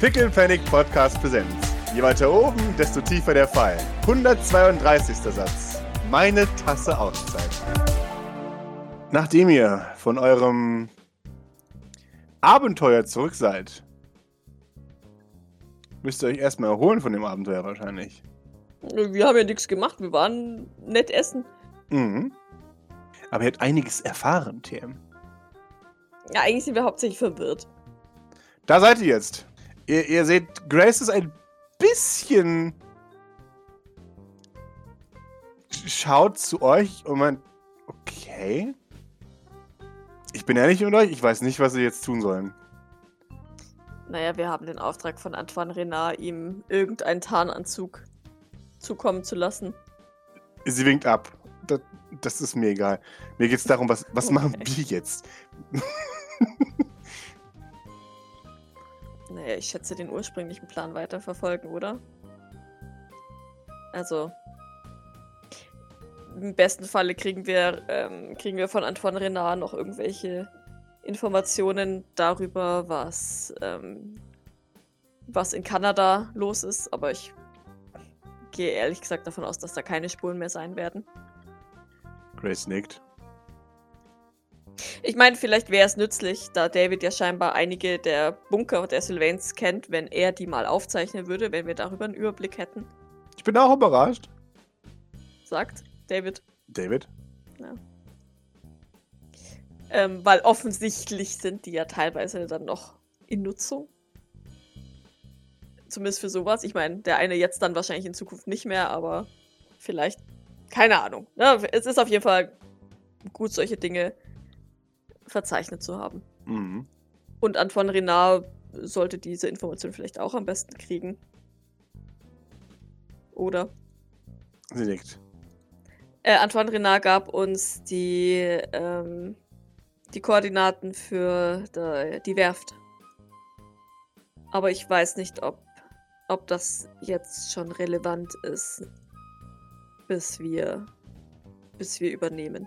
Pickle Panic Podcast Präsenz. Je weiter oben, desto tiefer der Fall. 132. Satz. Meine Tasse Auszeit. Nachdem ihr von eurem Abenteuer zurück seid, müsst ihr euch erstmal erholen von dem Abenteuer wahrscheinlich. Wir haben ja nichts gemacht, wir waren nett essen. Mhm. Aber ihr habt einiges erfahren, TM. Ja, eigentlich sind wir hauptsächlich verwirrt. Da seid ihr jetzt. Ihr seht, Grace ist ein bisschen... schaut zu euch und meint, okay. Ich bin ehrlich mit euch, ich weiß nicht, was wir jetzt tun sollen. Naja, wir haben den Auftrag von Antoine Renard, ihm irgendeinen Tarnanzug zukommen zu lassen. Sie winkt ab. Das ist mir egal. Mir geht es darum, was Okay. machen wir jetzt? Naja, ich schätze, den ursprünglichen Plan weiterverfolgen, oder? Also, im besten Falle kriegen wir von Antoine Renard noch irgendwelche Informationen darüber, was in Kanada los ist, aber ich gehe ehrlich gesagt davon aus, dass da keine Spuren mehr sein werden. Grace nickt. Ich meine, vielleicht wäre es nützlich, da David ja scheinbar einige der Bunker der Sylvains kennt, wenn er die mal aufzeichnen würde, wenn wir darüber einen Überblick hätten. Ich bin auch überrascht. Sagt David. David? Ja. Weil offensichtlich sind die ja teilweise dann noch in Nutzung. Zumindest für sowas. Ich meine, der eine jetzt dann wahrscheinlich in Zukunft nicht mehr, aber vielleicht. Keine Ahnung. Ja, es ist auf jeden Fall gut, solche Dinge verzeichnet zu haben. Mhm. Und Antoine Renard sollte diese Information vielleicht auch am besten kriegen. Oder? Sie nickt. Antoine Renard gab uns die Koordinaten für die Werft. Aber ich weiß nicht, ob das jetzt schon relevant ist, bis wir übernehmen.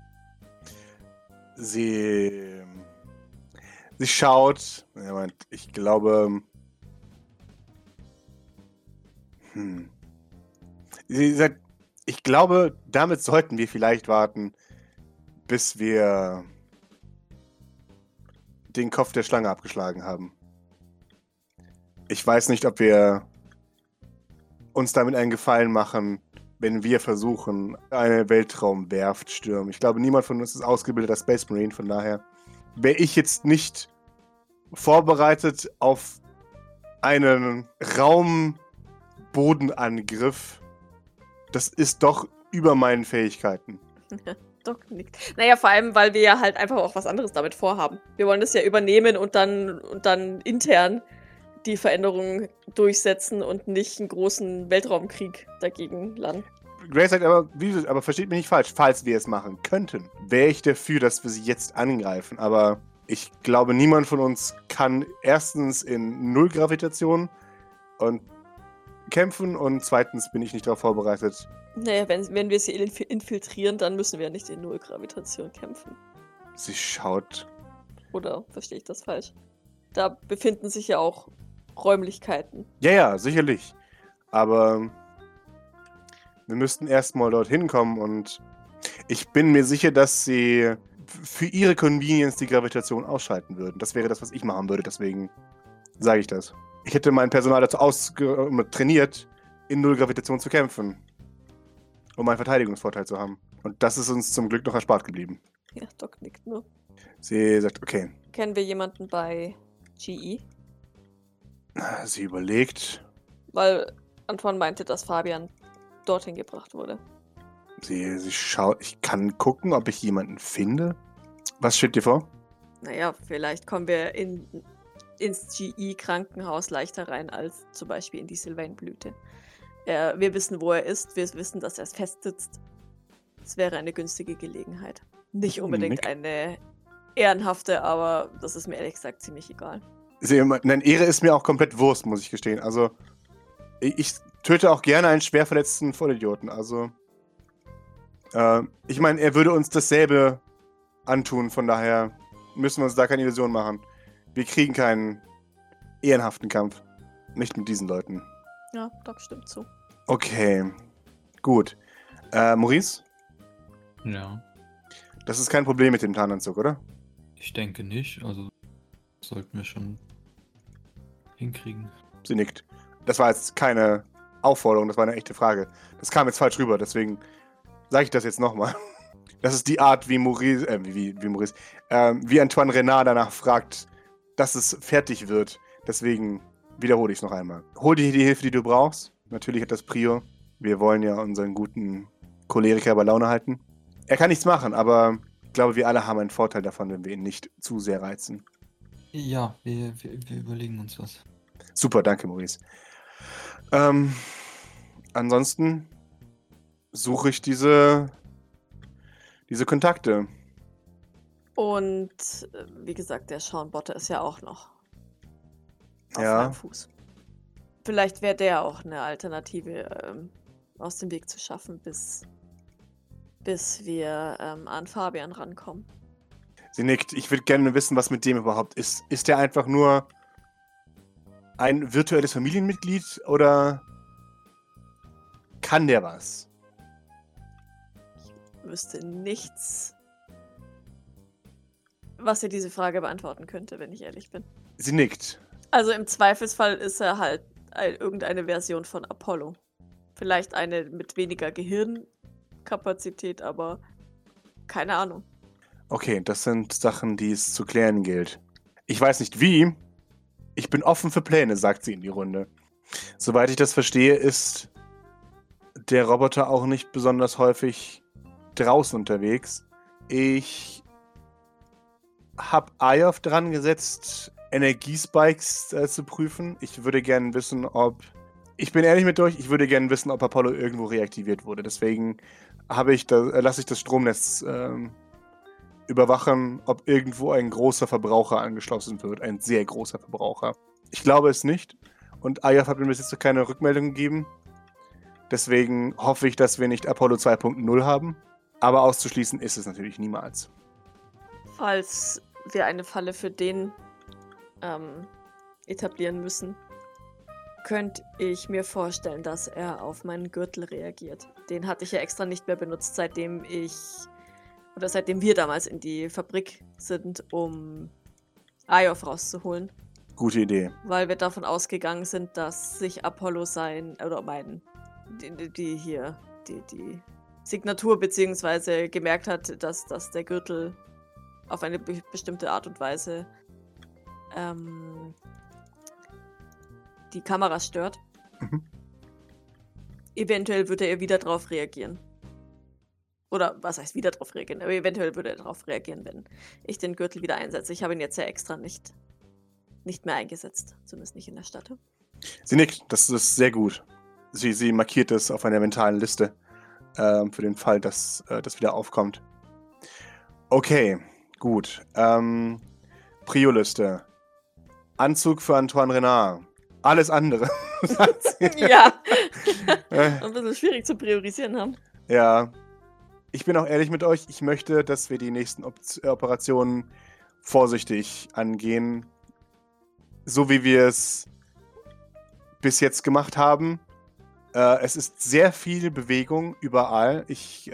Sie schaut. Er meint, ich glaube. Sie sagt, ich glaube, damit sollten wir vielleicht warten, bis wir den Kopf der Schlange abgeschlagen haben. Ich weiß nicht, ob wir uns damit einen Gefallen machen, wenn wir versuchen, eine Weltraumwerft stürmen. Ich glaube, niemand von uns ist ausgebildeter Space Marine, von daher wäre ich jetzt nicht vorbereitet auf einen Raumbodenangriff. Das ist doch über meinen Fähigkeiten. Doc nickt. Naja, vor allem, weil wir ja halt einfach auch was anderes damit vorhaben. Wir wollen das ja übernehmen und dann intern die Veränderungen durchsetzen und nicht einen großen Weltraumkrieg dagegen landen. Grace sagt aber versteht mich nicht falsch, falls wir es machen könnten, wäre ich dafür, dass wir sie jetzt angreifen. Aber ich glaube, niemand von uns kann erstens in Nullgravitation und kämpfen und zweitens bin ich nicht darauf vorbereitet. Naja, wenn wir sie infiltrieren, dann müssen wir nicht in Nullgravitation kämpfen. Sie schaut. Oder verstehe ich das falsch? Da befinden sich ja auch Räumlichkeiten. Ja, sicherlich. Aber wir müssten erstmal dorthin kommen und ich bin mir sicher, dass sie für ihre Convenience die Gravitation ausschalten würden. Das wäre das, was ich machen würde, deswegen sage ich das. Ich hätte mein Personal dazu trainiert, in Nullgravitation zu kämpfen, um einen Verteidigungsvorteil zu haben. Und das ist uns zum Glück noch erspart geblieben. Ja, Doc nickt nur. Sie sagt, okay. Kennen wir jemanden bei GE? Sie überlegt. Weil Antoine meinte, dass Fabian dorthin gebracht wurde. Sie schaut. Ich kann gucken, ob ich jemanden finde. Was steht dir vor? Naja, vielleicht kommen wir ins GE-Krankenhaus leichter rein als zum Beispiel in die Sylvain-Blüte. Wir wissen, wo er ist. Wir wissen, dass er fest sitzt. Es wäre eine günstige Gelegenheit. Nicht unbedingt eine ehrenhafte, aber das ist mir ehrlich gesagt ziemlich egal. Nein, Ehre ist mir auch komplett Wurst, muss ich gestehen. Also, ich töte auch gerne einen schwer verletzten Vollidioten. Also, ich meine, er würde uns dasselbe antun. Von daher müssen wir uns da keine Illusion machen. Wir kriegen keinen ehrenhaften Kampf. Nicht mit diesen Leuten. Ja, Doc stimmt zu. Okay, gut. Maurice, Ja, das ist kein Problem mit dem Tarnanzug, oder? ich denke nicht. Also sollten wir schon hinkriegen. Sie nickt. Das war jetzt keine Aufforderung, das war eine echte Frage. Das kam jetzt falsch rüber, deswegen sage ich das jetzt nochmal. Das ist die Art, wie Maurice, wie Antoine Renard danach fragt, dass es fertig wird. Deswegen wiederhole ich es noch einmal. Hol dir die Hilfe, die du brauchst. Natürlich hat das Prio. Wir wollen ja unseren guten Choleriker bei Laune halten. Er kann nichts machen, aber ich glaube, wir alle haben einen Vorteil davon, wenn wir ihn nicht zu sehr reizen. Ja, wir überlegen uns was. Super, danke, Maurice. Ansonsten suche ich diese Kontakte. Und wie gesagt, der Sean Botter ist ja auch noch auf Ja. meinem Fuß. Vielleicht wäre der auch eine Alternative aus dem Weg zu schaffen, bis wir an Fabian rankommen. Sie nickt. Ich würde gerne wissen, was mit dem überhaupt ist. Ist der einfach nur ein virtuelles Familienmitglied oder kann der was? Ich wüsste nichts, was dir diese Frage beantworten könnte, wenn ich ehrlich bin. Sie nickt. Also im Zweifelsfall ist er halt irgendeine Version von Apollo. Vielleicht eine mit weniger Gehirnkapazität, aber keine Ahnung. Okay, das sind Sachen, die es zu klären gilt. Ich weiß nicht wie. Ich bin offen für Pläne, sagt sie in die Runde. Soweit ich das verstehe, ist der Roboter auch nicht besonders häufig draußen unterwegs. Ich habe Ayof dran gesetzt, Energiespikes zu prüfen. Ich würde gerne wissen, ich bin ehrlich mit euch, ich würde gerne wissen, ob Apollo irgendwo reaktiviert wurde. Deswegen lasse ich das Stromnetz überwachen, ob irgendwo ein großer Verbraucher angeschlossen wird. Ein sehr großer Verbraucher. Ich glaube es nicht. Und Ayof hat mir bis jetzt keine Rückmeldung gegeben. Deswegen hoffe ich, dass wir nicht Apollo 2.0 haben. Aber auszuschließen ist es natürlich niemals. Falls wir eine Falle für den etablieren müssen, könnte ich mir vorstellen, dass er auf meinen Gürtel reagiert. Den hatte ich ja extra nicht mehr benutzt, seitdem wir damals in die Fabrik sind, um Ayof rauszuholen. Gute Idee. Weil wir davon ausgegangen sind, dass sich Apollo die Signatur beziehungsweise gemerkt hat, dass der Gürtel auf eine bestimmte Art und Weise die Kameras stört. Mhm. Eventuell würde er wieder drauf reagieren. Oder was heißt wieder drauf reagieren? Aber eventuell würde er darauf reagieren, wenn ich den Gürtel wieder einsetze. Ich habe ihn jetzt ja extra nicht mehr eingesetzt. Zumindest nicht in der Stadt. Sie nickt, das ist sehr gut. Sie markiert es auf einer mentalen Liste für den Fall, dass das wieder aufkommt. Okay, gut. Prio-Liste. Anzug für Antoine Renard. Alles andere. sagt sie. Ja. Ein bisschen schwierig zu priorisieren haben. Ja. Ich bin auch ehrlich mit euch. Ich möchte, dass wir die nächsten Operationen vorsichtig angehen. So wie wir es bis jetzt gemacht haben. Es ist sehr viel Bewegung überall. Ich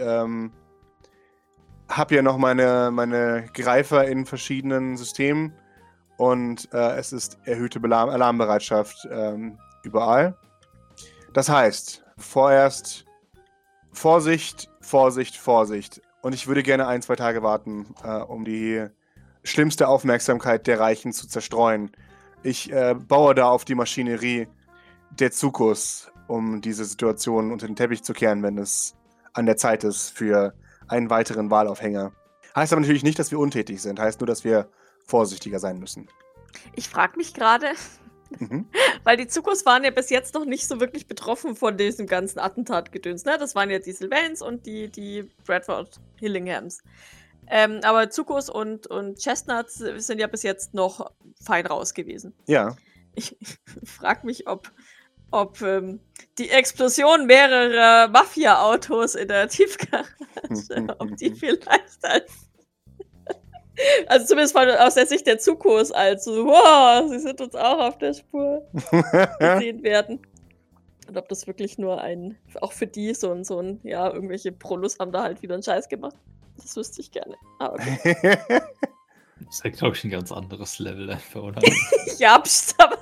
habe ja noch meine Greifer in verschiedenen Systemen und es ist erhöhte Alarmbereitschaft überall. Das heißt, vorerst Vorsicht, Vorsicht, Vorsicht. Und ich würde gerne 1-2 Tage warten, um die schlimmste Aufmerksamkeit der Reichen zu zerstreuen. Ich baue da auf die Maschinerie der Zukus, um diese Situation unter den Teppich zu kehren, wenn es an der Zeit ist für einen weiteren Wahlaufhänger. Heißt aber natürlich nicht, dass wir untätig sind. Heißt nur, dass wir vorsichtiger sein müssen. Ich frage mich gerade, weil die Zukus waren ja bis jetzt noch nicht so wirklich betroffen von diesem ganzen Attentatgedöns. Ne? Das waren ja die Sylvains und die Bradford Hillinghams. Aber Zukus und Chestnuts sind ja bis jetzt noch fein raus gewesen. Ja. Ich frage mich, ob die Explosion mehrerer Mafia-Autos in der Tiefgarage, ob die vielleicht als Also zumindest aus der Sicht der Zukos, als so, wow, sie sind uns auch auf der Spur gesehen werden. Und ob das wirklich nur auch für die so ein, ja, irgendwelche Prolus haben da halt wieder einen Scheiß gemacht. Das wüsste ich gerne. Ah, okay. Das ist ja, glaube ich, ein ganz anderes Level einfach, oder? Ja, aber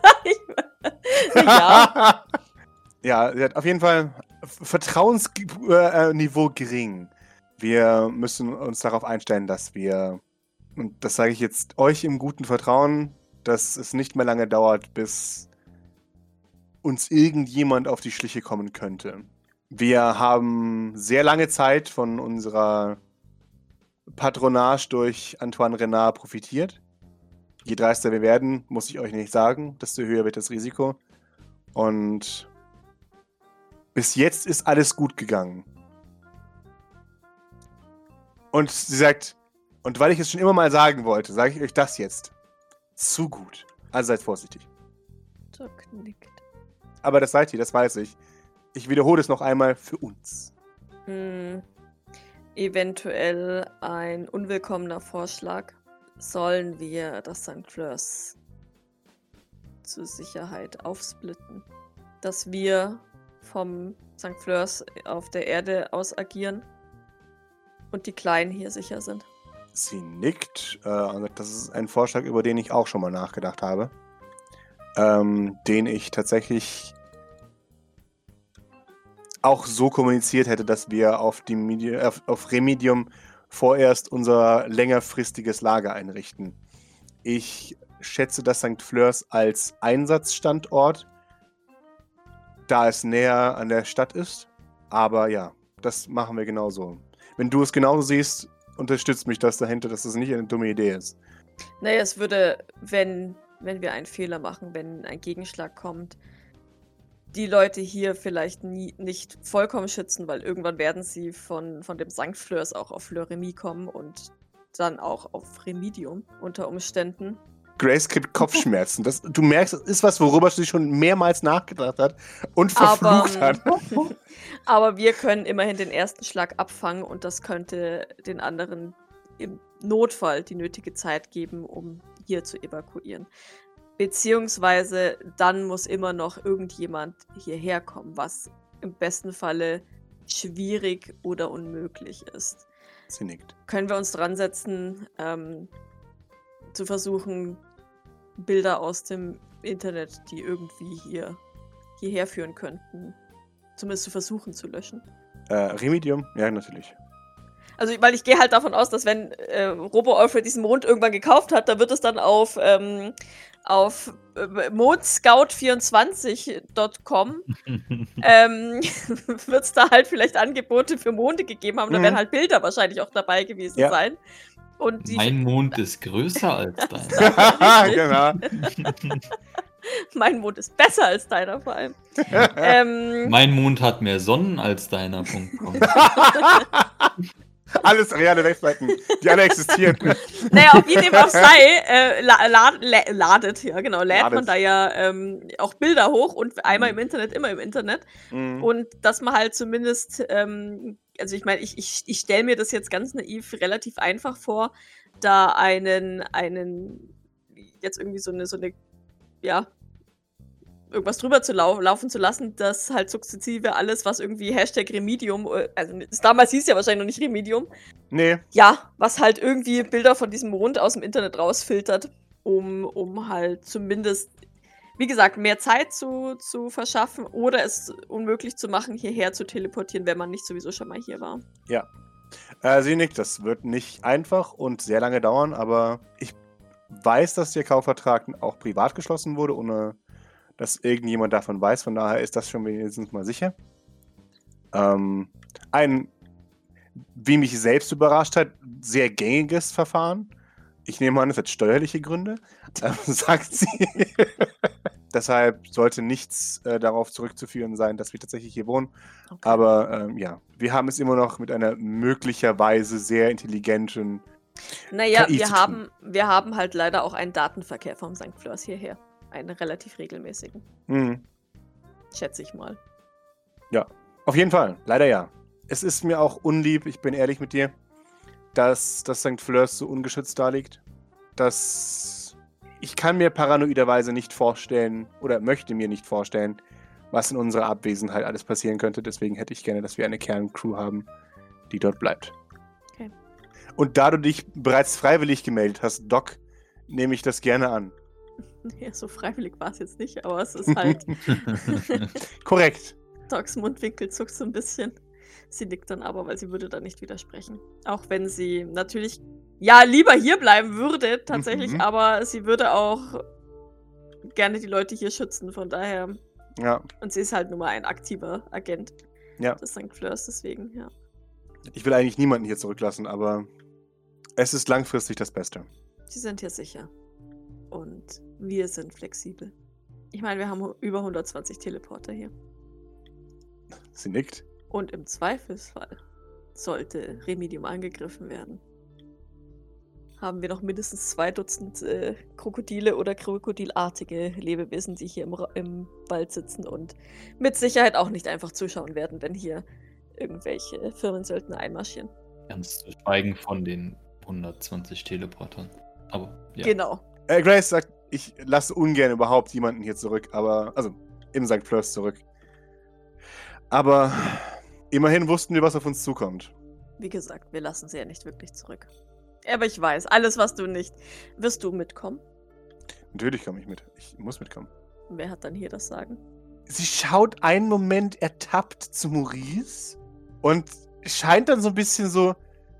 ja. Ja, sie hat auf jeden Fall Vertrauensniveau gering. Wir müssen uns darauf einstellen, dass wir, und das sage ich jetzt euch im guten Vertrauen, dass es nicht mehr lange dauert, bis uns irgendjemand auf die Schliche kommen könnte. Wir haben sehr lange Zeit von unserer Patronage durch Antoine Renard profitiert. Je dreister wir werden, muss ich euch nicht sagen, desto höher wird das Risiko. Und bis jetzt ist alles gut gegangen. Und sie sagt, und weil ich es schon immer mal sagen wollte, sage ich euch das jetzt. Zu gut. Also seid vorsichtig. Doc nickt. Aber das seid ihr, das weiß ich. Ich wiederhole es noch einmal für uns. Eventuell ein unwillkommener Vorschlag. Sollen wir das St. Fleurs zur Sicherheit aufsplitten? Dass wir vom St. Fleurs auf der Erde aus agieren und die Kleinen hier sicher sind. Sie nickt. Das ist ein Vorschlag, über den ich auch schon mal nachgedacht habe. Den ich tatsächlich auch so kommuniziert hätte, dass wir auf Remedium vorerst unser längerfristiges Lager einrichten. Ich schätze das St. Fleurs als Einsatzstandort, da es näher an der Stadt ist. Aber ja, das machen wir genauso. Wenn du es genauso siehst, unterstützt mich das dahinter, dass das nicht eine dumme Idee ist. Naja, es würde, wenn wir einen Fehler machen, wenn ein Gegenschlag kommt, die Leute hier vielleicht nicht vollkommen schützen, weil irgendwann werden sie von dem St. Fleurs auch auf Fleur-Remy kommen und dann auch auf Remedium unter Umständen. Grace kriegt Kopfschmerzen. Du merkst, das ist was, worüber sie schon mehrmals nachgedacht hat und verflucht hat. Aber wir können immerhin den ersten Schlag abfangen und das könnte den anderen im Notfall die nötige Zeit geben, um hier zu evakuieren. Beziehungsweise dann muss immer noch irgendjemand hierher kommen, was im besten Falle schwierig oder unmöglich ist. Sie nickt. Können wir uns dran setzen, zu versuchen, Bilder aus dem Internet, die irgendwie hierher führen könnten, zumindest zu versuchen zu löschen? Remedium? Ja, natürlich. Also, weil ich gehe halt davon aus, dass wenn Robo-Alfred diesen Mond irgendwann gekauft hat, da wird es dann auf mondscout24.com wird es da halt vielleicht Angebote für Monde gegeben haben. Da werden halt Bilder wahrscheinlich auch dabei gewesen sein. Und mein Mond ist größer als deiner. Genau. Mein Mond ist besser als deiner vor allem. Mein Mond hat mehr Sonnen als deiner. Alles reale Webseiten, die alle existieren. Naja, wie dem auch sei, lädt man da ja auch Bilder hoch und einmal im Internet, immer im Internet. Und dass man halt zumindest, also ich meine, ich stelle mir das jetzt ganz naiv relativ einfach vor, da einen jetzt irgendwie so eine ja, irgendwas drüber zu laufen zu lassen, dass halt sukzessive alles, was irgendwie Hashtag Remedium, also damals hieß ja wahrscheinlich noch nicht Remedium. Nee. Ja, was halt irgendwie Bilder von diesem Mond aus dem Internet rausfiltert, um halt zumindest, wie gesagt, mehr Zeit zu verschaffen oder es unmöglich zu machen, hierher zu teleportieren, wenn man nicht sowieso schon mal hier war. Ja. Sie nickt, das wird nicht einfach und sehr lange dauern, aber ich weiß, dass der Kaufvertrag auch privat geschlossen wurde, ohne dass irgendjemand davon weiß. Von daher ist das schon wenigstens mal sicher. Ein, wie mich selbst überrascht hat, sehr gängiges Verfahren. Ich nehme an, es hat steuerliche Gründe, sagt sie. Deshalb sollte nichts darauf zurückzuführen sein, dass wir tatsächlich hier wohnen. Okay. Aber ja, wir haben es immer noch mit einer möglicherweise sehr intelligenten Naja, wir haben halt leider auch einen Datenverkehr vom St. Fleurs hierher. Einen relativ regelmäßigen. Schätze ich mal. Ja, auf jeden Fall. Leider ja. Es ist mir auch unlieb, ich bin ehrlich mit dir. dass das St. Fleurs so ungeschützt da liegt. Ich kann mir paranoiderweise nicht vorstellen oder möchte mir nicht vorstellen, was in unserer Abwesenheit alles passieren könnte. Deswegen hätte ich gerne, dass wir eine Kerncrew haben, die dort bleibt. Okay. Und da du dich bereits freiwillig gemeldet hast, Doc, nehme ich das gerne an. Ja, so freiwillig war es jetzt nicht, aber es ist halt. Korrekt. Docs Mundwinkel zuckt so ein bisschen. Sie nickt dann aber, weil sie würde da nicht widersprechen. Auch wenn sie natürlich, ja, lieber hier bleiben würde, tatsächlich, Mhm. aber sie würde auch gerne die Leute hier schützen, von daher. Ja, Und sie ist halt nur mal ein aktiver Agent ja. des St. Fleurs, deswegen, ja. Ich will eigentlich niemanden hier zurücklassen, aber es ist langfristig das Beste. Sie sind hier sicher. Und wir sind flexibel. Ich meine, wir haben über 120 Teleporter hier. Sie nickt. Und im Zweifelsfall sollte Remedium angegriffen werden, haben wir noch mindestens 2 Dutzend Krokodile oder krokodilartige Lebewesen, die hier im Wald sitzen und mit Sicherheit auch nicht einfach zuschauen werden, wenn hier irgendwelche Firmensöldner einmarschieren. Ganz zu schweigen von den 120 Teleportern. Aber ja. Genau. Grace sagt, ich lasse ungern überhaupt jemanden hier zurück, also im St. Fleurs zurück. Aber immerhin wussten wir, was auf uns zukommt. Wie gesagt, wir lassen sie ja nicht wirklich zurück. Aber ich weiß, alles, was du nicht. Wirst du mitkommen? Natürlich komme ich mit. Ich muss mitkommen. Wer hat dann hier das Sagen? Sie schaut einen Moment ertappt zu Maurice und scheint dann so ein bisschen so,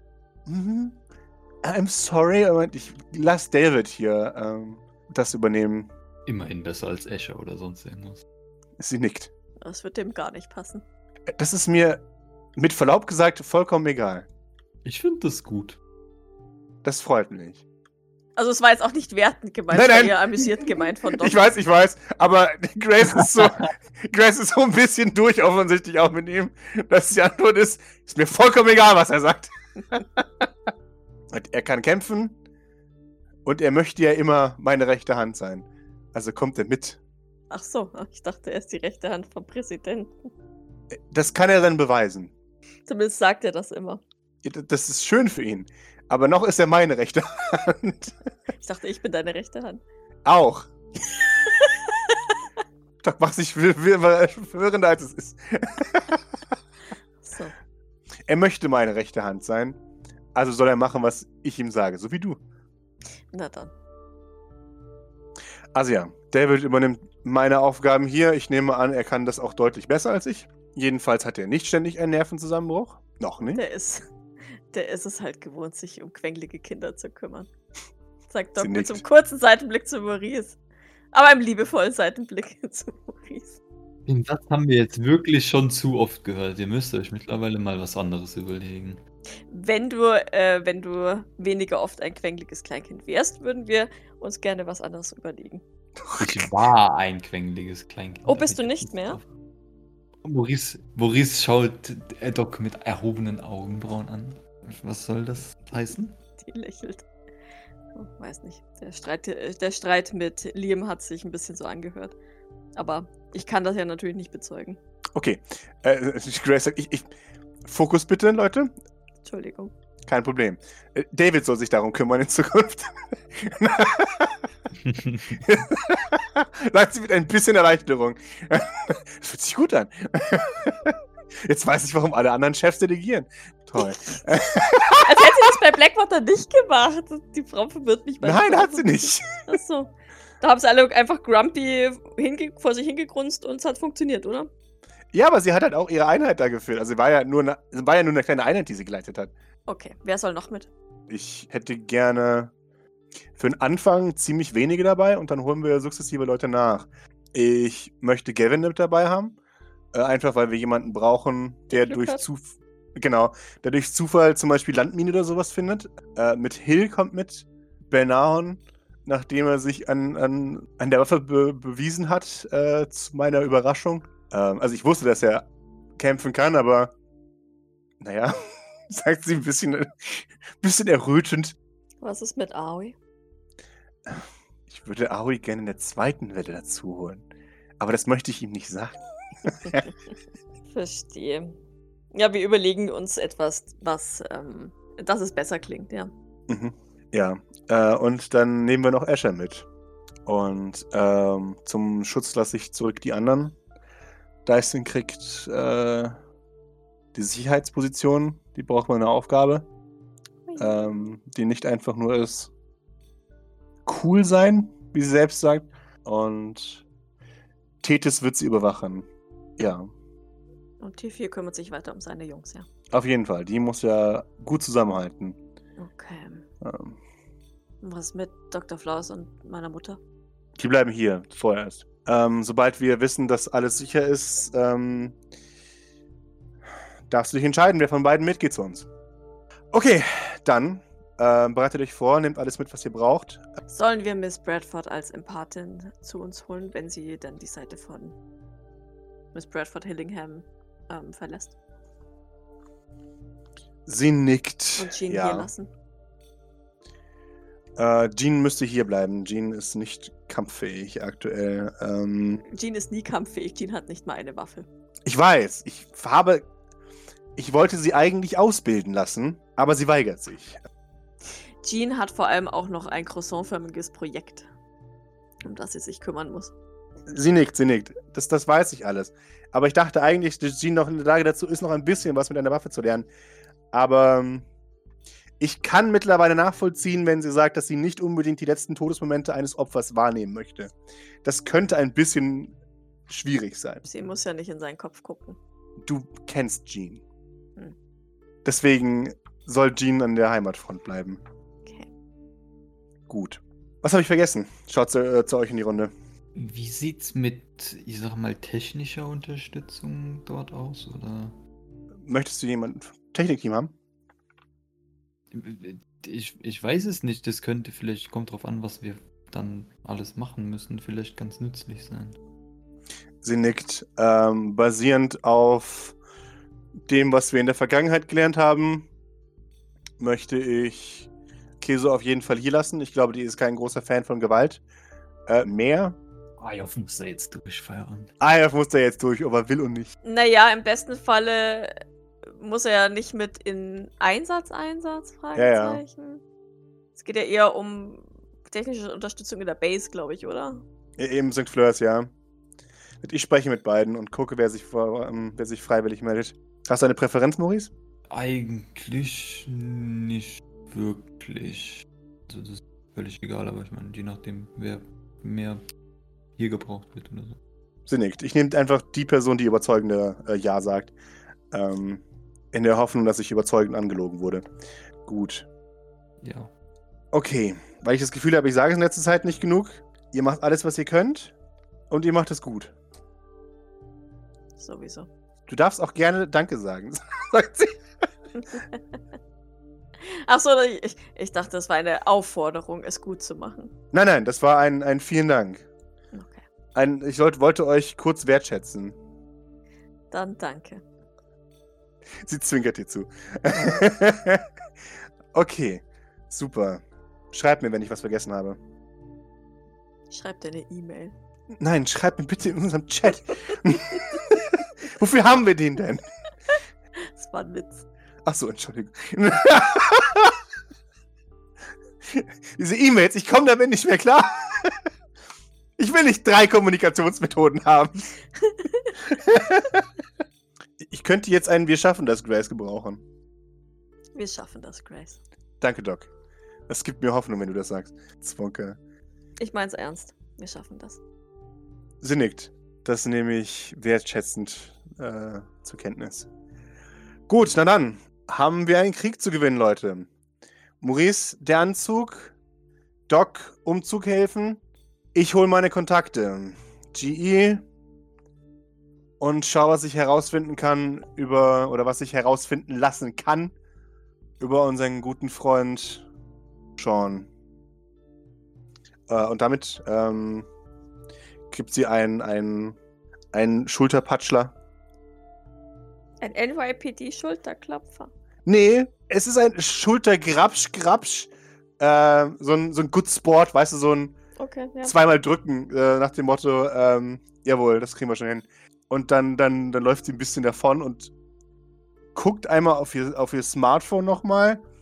I'm sorry, aber ich lass David hier das übernehmen. Immerhin besser als Escher oder sonst irgendwas. Sie nickt. Das wird dem gar nicht passen. Das ist mir, mit Verlaub gesagt, vollkommen egal. Ich finde das gut. Das freut mich. Also es war jetzt auch nicht wertend gemeint, Nein, es war nein. eher amüsiert gemeint von Doc. Ich weiß, aber Grace ist so ein bisschen durch offensichtlich auch mit ihm, dass die Antwort ist mir vollkommen egal, was er sagt. Und er kann kämpfen und er möchte ja immer meine rechte Hand sein. Also kommt er mit. Ach so, ich dachte, er ist die rechte Hand vom Präsidenten. Das kann er dann beweisen. Zumindest sagt er das immer. Das ist schön für ihn. Aber noch ist er meine rechte Hand. Ich dachte, ich bin deine rechte Hand. Auch. Doc macht sich verwirrender, als es ist. So. Er möchte meine rechte Hand sein. Also soll er machen, was ich ihm sage. So wie du. Na dann. Also ja, David übernimmt meine Aufgaben hier. Ich nehme an, er kann das auch deutlich besser als ich. Jedenfalls hat er nicht ständig einen Nervenzusammenbruch. Noch nicht. Der ist es halt gewohnt, sich um quengelige Kinder zu kümmern. Sagt Doc Sie mit nickt. so einem kurzen Seitenblick zu Maurice. Aber einem liebevollen Seitenblick zu Maurice. Den Satz haben wir jetzt wirklich schon zu oft gehört. Ihr müsst euch mittlerweile mal was anderes überlegen. Wenn du weniger oft ein quengeliges Kleinkind wärst, würden wir uns gerne was anderes überlegen. Ich war ein quengeliges Kleinkind. Oh, bist du nicht mehr? Maurice schaut Doc mit erhobenen Augenbrauen an. Was soll das heißen? Die lächelt. Oh, weiß nicht. Der Streit mit Liam hat sich ein bisschen so angehört. Aber ich kann das ja natürlich nicht bezeugen. Okay. Grace sagt, Fokus bitte, Leute. Entschuldigung. Kein Problem. David soll sich darum kümmern in Zukunft. Sagt sie mit ein bisschen Erleichterung. Das fühlt sich gut an. Jetzt weiß ich, warum alle anderen Chefs delegieren. Toll. Als hätte sie das bei Blackwater nicht gemacht. Die Frau verwirrt mich Nein, hat sie nicht. Achso. Da haben sie alle einfach grumpy vor sich hingegrunzt und es hat funktioniert, oder? Ja, aber sie hat halt auch ihre Einheit da geführt. Also war ja nur eine kleine Einheit, die sie geleitet hat. Okay, wer soll noch mit? Ich hätte gerne für den Anfang ziemlich wenige dabei und dann holen wir sukzessive Leute nach. Ich möchte Gavin mit dabei haben. Einfach weil wir jemanden brauchen, der Glück durch hat. der durch Zufall zum Beispiel Landmine oder sowas findet. Mit Hill kommt mit. Bernahon, nachdem er sich an der Waffe bewiesen hat, zu meiner Überraschung. Also ich wusste, dass er kämpfen kann, aber naja, sagt sie ein bisschen errötend. Was ist mit Aoi? Ich würde Aoi gerne in der zweiten Welle dazu holen. Aber das möchte ich ihm nicht sagen. Verstehe. Ja, wir überlegen uns etwas, was dass es besser klingt, ja. Mhm. Ja, und dann nehmen wir noch Escher mit. Und zum Schutz lasse ich zurück die anderen. Dyson kriegt die Sicherheitsposition, die braucht man eine Aufgabe, die nicht einfach nur ist cool sein, wie sie selbst sagt. Und Tethys wird sie überwachen. Ja, Und T4 kümmert sich weiter um seine Jungs, ja. auf jeden Fall. Die muss ja gut zusammenhalten. Okay. Ähm, Und was mit Dr. Flaus und meiner Mutter? Die bleiben hier, vorerst. Sobald wir wissen, dass alles sicher ist, darfst du dich entscheiden, wer von beiden mitgeht zu uns. Okay, dann bereitet euch vor, nehmt alles mit, was ihr braucht. Sollen wir Miss Bradford als Empathin zu uns holen, wenn sie dann die Seite von Miss Bradford Hillingham verlässt? Sie nickt. Und Jean ja. hier lassen? Jean müsste hier bleiben. Jean ist nicht kampffähig aktuell. Jean ist nie kampffähig. Jean hat nicht mal eine Waffe. Ich weiß. Ich wollte sie eigentlich ausbilden lassen, aber sie weigert sich. Jean hat vor allem auch noch ein croissantförmiges Projekt, um das sie sich kümmern muss. Sie nickt. Das weiß ich alles. Aber ich dachte eigentlich, dass Jean noch in der Lage dazu ist, noch ein bisschen was mit einer Waffe zu lernen. Aber ich kann mittlerweile nachvollziehen, wenn sie sagt, dass sie nicht unbedingt die letzten Todesmomente eines Opfers wahrnehmen möchte. Das könnte ein bisschen schwierig sein. Sie muss ja nicht in seinen Kopf gucken. Du kennst Jean. Deswegen soll Jean an der Heimatfront bleiben. Okay. Gut. Was habe ich vergessen? Schaut zu euch in die Runde. Wie sieht's mit, ich sag mal, technischer Unterstützung dort aus? Oder? Möchtest du jemanden Technikteam haben? Ich weiß es nicht. Das könnte vielleicht, kommt drauf an, was wir dann alles machen müssen, vielleicht ganz nützlich sein. Sie nickt. Basierend auf dem, was wir in der Vergangenheit gelernt haben, möchte ich Keso auf jeden Fall hier lassen. Ich glaube, die ist kein großer Fan von Gewalt. Mehr? Ayov muss da jetzt durchfeiern. Ayov muss da jetzt durch, ob er will und nicht. Naja, im besten Falle muss er ja nicht mit in Einsatz, Fragezeichen. Ja. Es geht ja eher um technische Unterstützung in der Base, glaube ich, oder? Eben St. Fleurs, ja. Ich spreche mit beiden und gucke, wer sich freiwillig meldet. Hast du eine Präferenz, Maurice? Eigentlich nicht wirklich. Also das ist völlig egal, aber ich meine, je nachdem, wer mehr hier gebraucht wird oder so. Sie nickt. Ich nehme einfach die Person, die überzeugende Ja sagt. In der Hoffnung, dass ich überzeugend angelogen wurde. Gut. Ja. Okay. Weil ich das Gefühl habe, ich sage es in letzter Zeit nicht genug. Ihr macht alles, was ihr könnt. Und ihr macht es gut. Sowieso. Du darfst auch gerne Danke sagen, sagt sie. Achso, ich dachte, das war eine Aufforderung, es gut zu machen. Nein, das war ein vielen Dank. Okay. Ich wollte euch kurz wertschätzen. Dann danke. Sie zwinkert dir zu. Okay, super. Schreibt mir, wenn ich was vergessen habe. Schreib dir eine E-Mail. Nein, schreibt mir bitte in unserem Chat. Wofür haben wir den denn? Das war ein Witz. Achso, Entschuldigung. Diese E-Mails, ich komme damit nicht mehr klar. Ich will nicht 3 Kommunikationsmethoden haben. Ich könnte jetzt einen Wir schaffen das, Grace, gebrauchen. Wir schaffen das, Grace. Danke, Doc. Das gibt mir Hoffnung, wenn du das sagst. Zwonke. Ich mein's ernst. Wir schaffen das. Sie nickt. Das nehme ich wertschätzend zur Kenntnis. Gut, na dann. Haben wir einen Krieg zu gewinnen, Leute. Maurice, der Anzug. Doc, Umzug helfen. Ich hole meine Kontakte. GE. Und schau, was ich herausfinden kann oder was ich herausfinden lassen kann über unseren guten Freund Sean. Und damit gibt sie einen Schulterpatschler. Ein NYPD-Schulterklopfer. Nee, es ist ein Schultergrapsch. So ein Good Sport, weißt du, so ein Okay, ja. zweimal drücken, nach dem Motto, jawohl, das kriegen wir schon hin. Und dann läuft sie ein bisschen davon und guckt einmal auf ihr Smartphone nochmal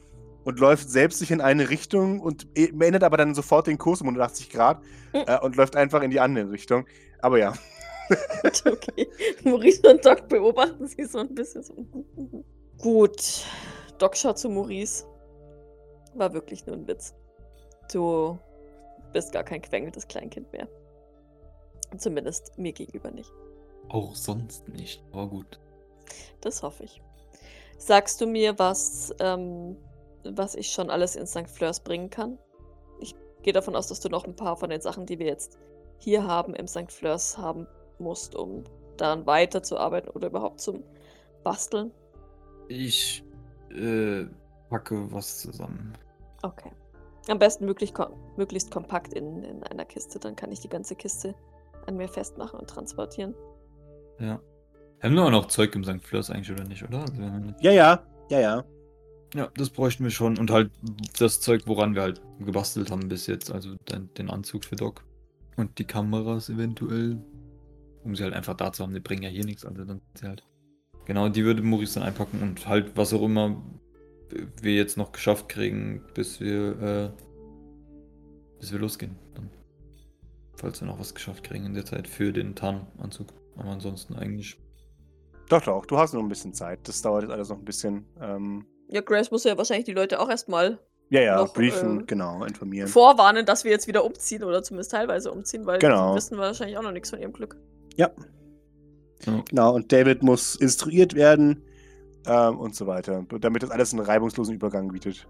und läuft selbst sich in eine Richtung und ändert aber dann sofort den Kurs um 180 Grad und läuft einfach in die andere Richtung. Aber ja. Okay. Maurice und Doc beobachten sie so ein bisschen so. Gut. Doc schaut zu Maurice. War wirklich nur ein Witz. Du bist gar kein quengelndes Kleinkind mehr. Zumindest mir gegenüber nicht. Auch sonst nicht, aber gut. Das hoffe ich. Sagst du mir, was ich schon alles in St. Fleurs bringen kann? Ich gehe davon aus, dass du noch ein paar von den Sachen, die wir jetzt hier haben, im St. Fleurs haben musst, um daran weiterzuarbeiten oder überhaupt zum Basteln. Ich packe was zusammen. Okay. Am besten möglichst kompakt in einer Kiste, dann kann ich die ganze Kiste an mir festmachen und transportieren. Ja. Haben wir auch noch Zeug im St. Fleurs eigentlich, oder nicht, oder? Also, Ja. ja, das bräuchten wir schon. Und halt das Zeug, woran wir halt gebastelt haben bis jetzt. Also den Anzug für Doc. Und die Kameras eventuell. Um sie halt einfach da zu haben. Die bringen ja hier nichts. Also dann sie halt. Genau, die würde Maurice dann einpacken. Und halt was auch immer wir jetzt noch geschafft kriegen, bis wir losgehen. Dann. Falls wir noch was geschafft kriegen in der Zeit für den Tarnanzug. Aber ansonsten eigentlich. Doch, du hast noch ein bisschen Zeit. Das dauert jetzt alles noch ein bisschen. Ja, Grace muss ja wahrscheinlich die Leute auch erstmal noch, briefen, genau, informieren. vorwarnen, dass wir jetzt wieder umziehen oder zumindest teilweise umziehen, weil Genau. die wissen wahrscheinlich auch noch nichts von ihrem Glück. Ja. Genau, und David muss instruiert werden und so weiter, damit das alles einen reibungslosen Übergang bietet.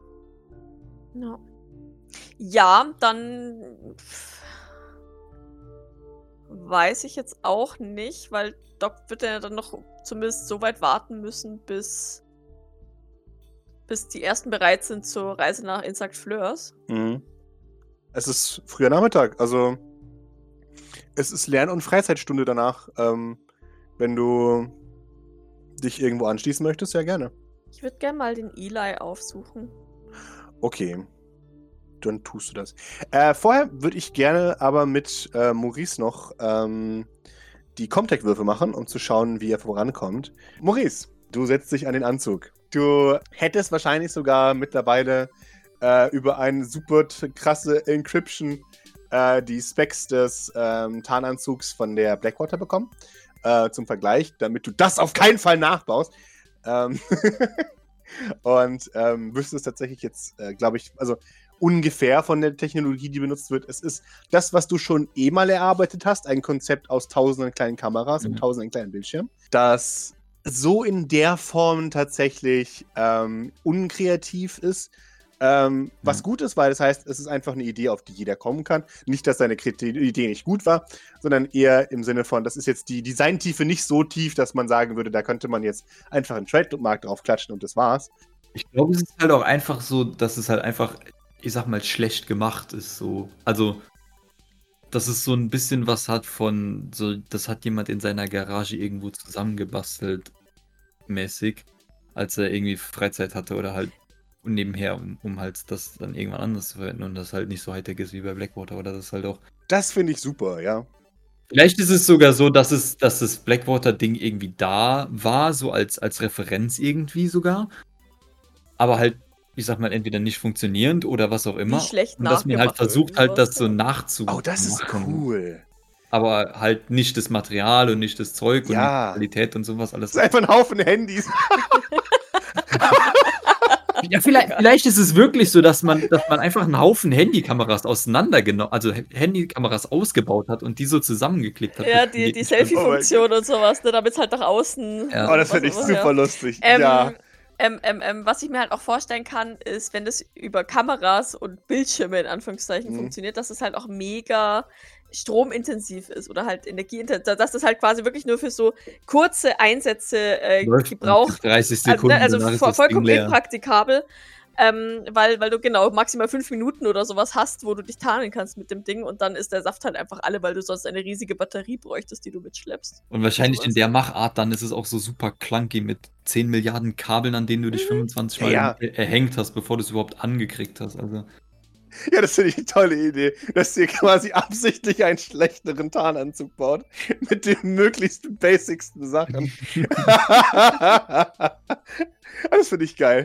Ja, dann weiß ich jetzt auch nicht, weil Doc wird ja dann noch zumindest so weit warten müssen, bis die ersten bereit sind zur Reise nach in St. Fleurs. Mhm. Es ist früher Nachmittag, also es ist Lern- und Freizeitstunde danach. Wenn du dich irgendwo anschließen möchtest, ja gerne. Ich würde gerne mal den Eli aufsuchen. Okay, dann tust du das. Vorher würde ich gerne aber mit Maurice noch die Comtech-Würfe machen, um zu schauen, wie er vorankommt. Maurice, du setzt dich an den Anzug. Du hättest wahrscheinlich sogar mittlerweile über eine super krasse Encryption die Specs des Tarnanzugs von der Blackwater bekommen. Zum Vergleich, damit du das auf keinen Fall nachbaust. Und wüsstest tatsächlich jetzt, glaube ich, also ungefähr von der Technologie, die benutzt wird. Es ist das, was du schon mal erarbeitet hast, ein Konzept aus tausenden kleinen Kameras und tausenden kleinen Bildschirmen, das so in der Form tatsächlich unkreativ ist. Was gut ist, weil das heißt, es ist einfach eine Idee, auf die jeder kommen kann. Nicht, dass deine Idee nicht gut war, sondern eher im Sinne von, das ist jetzt die Designtiefe nicht so tief, dass man sagen würde, da könnte man jetzt einfach einen Trademark drauf klatschen und das war's. Ich glaube, es ist halt auch einfach so, dass es halt einfach, ich sag mal, schlecht gemacht ist. So. Also, dass es so ein bisschen was hat von, so, das hat jemand in seiner Garage irgendwo zusammengebastelt, mäßig, als er irgendwie Freizeit hatte oder halt nebenher, um halt das dann irgendwann anders zu verwenden und das halt nicht so Hightech ist wie bei Blackwater oder das halt auch. Das finde ich super, ja. Vielleicht ist es sogar so, dass das Blackwater-Ding irgendwie da war, so als Referenz irgendwie sogar. Aber halt, ich sag mal, entweder nicht funktionierend oder was auch immer. Wie schlecht und dass man halt versucht, halt das so nachzumachen. Oh, das ist cool. Aber halt nicht das Material und nicht das Zeug und nicht die Qualität und sowas alles. Das ist einfach ein Haufen Handys. Ja, vielleicht ist es wirklich so, dass man einfach einen Haufen Handykameras auseinandergenommen, also Handykameras ausgebaut hat und die so zusammengeklickt hat. Ja, die Selfie-Funktion und sowas, ne, damit es halt nach außen. Ja. Oh, das finde ich super lustig. Ja. Was ich mir halt auch vorstellen kann, ist, wenn das über Kameras und Bildschirme in Anführungszeichen funktioniert, dass es halt auch mega stromintensiv ist oder halt energieintensiv, dass das halt quasi wirklich nur für so kurze Einsätze gebraucht. 30 Sekunden. Also vollkommen impraktikabel, weil du genau maximal 5 Minuten oder sowas hast, wo du dich tarnen kannst mit dem Ding und dann ist der Saft halt einfach alle, weil du sonst eine riesige Batterie bräuchtest, die du mitschleppst. Und wahrscheinlich in der Machart dann ist es auch so super clunky mit 10 Milliarden Kabeln, an denen du dich 25 Mal erhängt hast, bevor du es überhaupt angekriegt hast. Also. Ja, das finde ich eine tolle Idee, dass ihr quasi absichtlich einen schlechteren Tarnanzug baut mit den möglichst basicsten Sachen. Das finde ich geil.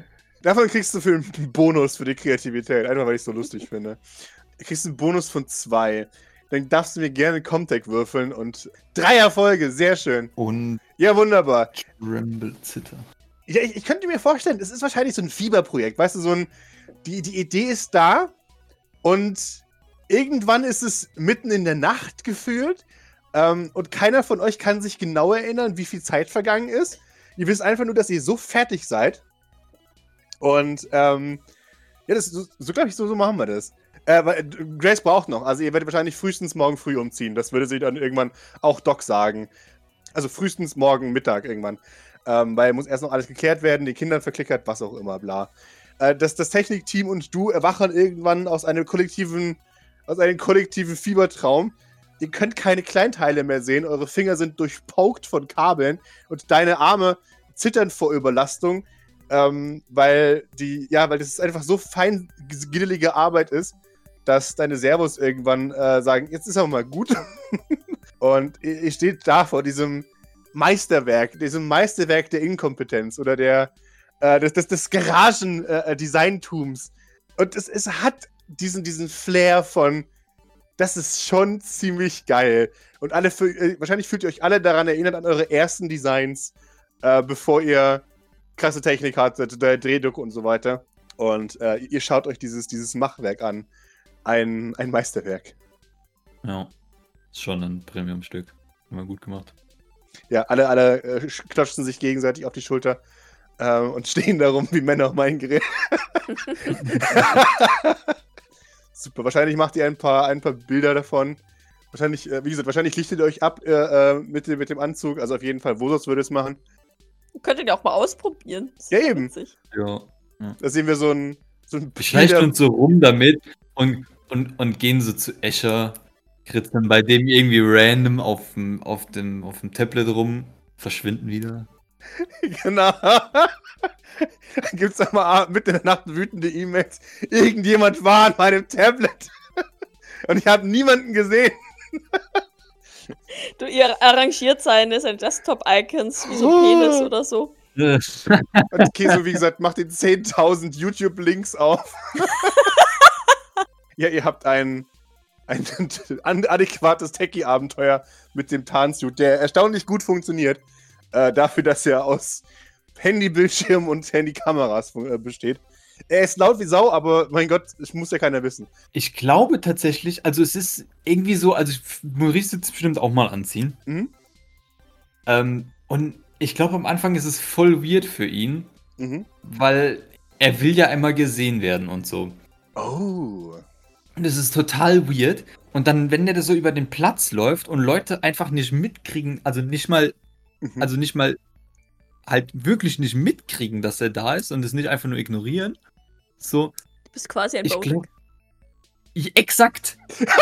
Davon kriegst du für einen Bonus für die Kreativität, einfach weil ich es so lustig finde. Du kriegst einen Bonus von 2. Dann darfst du mir gerne Comtech würfeln und 3 Erfolge, sehr schön. Und Ja, wunderbar. Tremble Zitter. Ja, ich könnte mir vorstellen, es ist wahrscheinlich so ein Fieberprojekt, weißt du, die Idee ist da und irgendwann ist es mitten in der Nacht gefühlt und keiner von euch kann sich genau erinnern, wie viel Zeit vergangen ist. Ihr wisst einfach nur, dass ihr so fertig seid. Und ja, so glaube ich, so machen wir das. Weil Grace braucht noch, also ihr werdet wahrscheinlich frühestens morgen früh umziehen. Das würde sie dann irgendwann auch Doc sagen. Also frühestens morgen Mittag irgendwann. Weil muss erst noch alles geklärt werden, die Kinder verklickert, was auch immer, bla. Das Technikteam und du erwachen irgendwann aus einem kollektiven Fiebertraum. Ihr könnt keine Kleinteile mehr sehen, eure Finger sind durchpokt von Kabeln und deine Arme zittern vor Überlastung, weil das einfach so feingliedrige Arbeit ist, dass deine Servos irgendwann sagen, jetzt ist aber mal gut. Und ihr steht da vor diesem Meisterwerk der Inkompetenz oder des Garagen-Designtums. Und es hat diesen Flair von, das ist schon ziemlich geil. Und wahrscheinlich fühlt ihr euch alle daran erinnert an eure ersten Designs, bevor ihr krasse Technik hattet, der Drehdruck und so weiter. Und ihr schaut euch dieses Machwerk an. Ein Meisterwerk. Ja, ist schon ein Premium-Stück. Immer gut gemacht. Ja, alle klatschen sich gegenseitig auf die Schulter und stehen da rum wie Männer auf meinem Gerät. Super, wahrscheinlich macht ihr ein paar Bilder davon. Wahrscheinlich, wie gesagt, wahrscheinlich lichtet ihr euch ab mit dem Anzug. Also auf jeden Fall, Vosos würde es machen. Könnt ihr ja auch mal ausprobieren. Das ist Ja, eben. witzig. Ja. Da sehen wir so ein Wir schleichen uns so rum damit und gehen so zu Escher, kritzeln bei dem irgendwie random auf dem Tablet rum, verschwinden wieder. Genau. Dann gibt es aber mitten in der Nacht wütende E-Mails. Irgendjemand war an meinem Tablet. Und ich habe niemanden gesehen. Du, ihr arrangiert seine Desktop-Icons wie so ein Penis oder so. Und Keso, wie gesagt, macht den 10.000 YouTube-Links auf. Ja, ihr habt ein adäquates Techie-Abenteuer mit dem Tarnsuit, der erstaunlich gut funktioniert. Dafür, dass er aus Handybildschirm und Handykameras besteht. Er ist laut wie Sau, aber mein Gott, das muss ja keiner wissen. Ich glaube tatsächlich, also es ist irgendwie so, also Maurice wird es bestimmt auch mal anziehen. Mhm. Und ich glaube, am Anfang ist es voll weird für ihn, weil er will ja einmal gesehen werden und so. Oh. Und es ist total weird. Und dann, wenn der da so über den Platz läuft und Leute einfach nicht mitkriegen, also nicht mal halt wirklich nicht mitkriegen, dass er da ist und es nicht einfach nur ignorieren. So. Du bist quasi ein Ich Bojack. glaube. Exakt,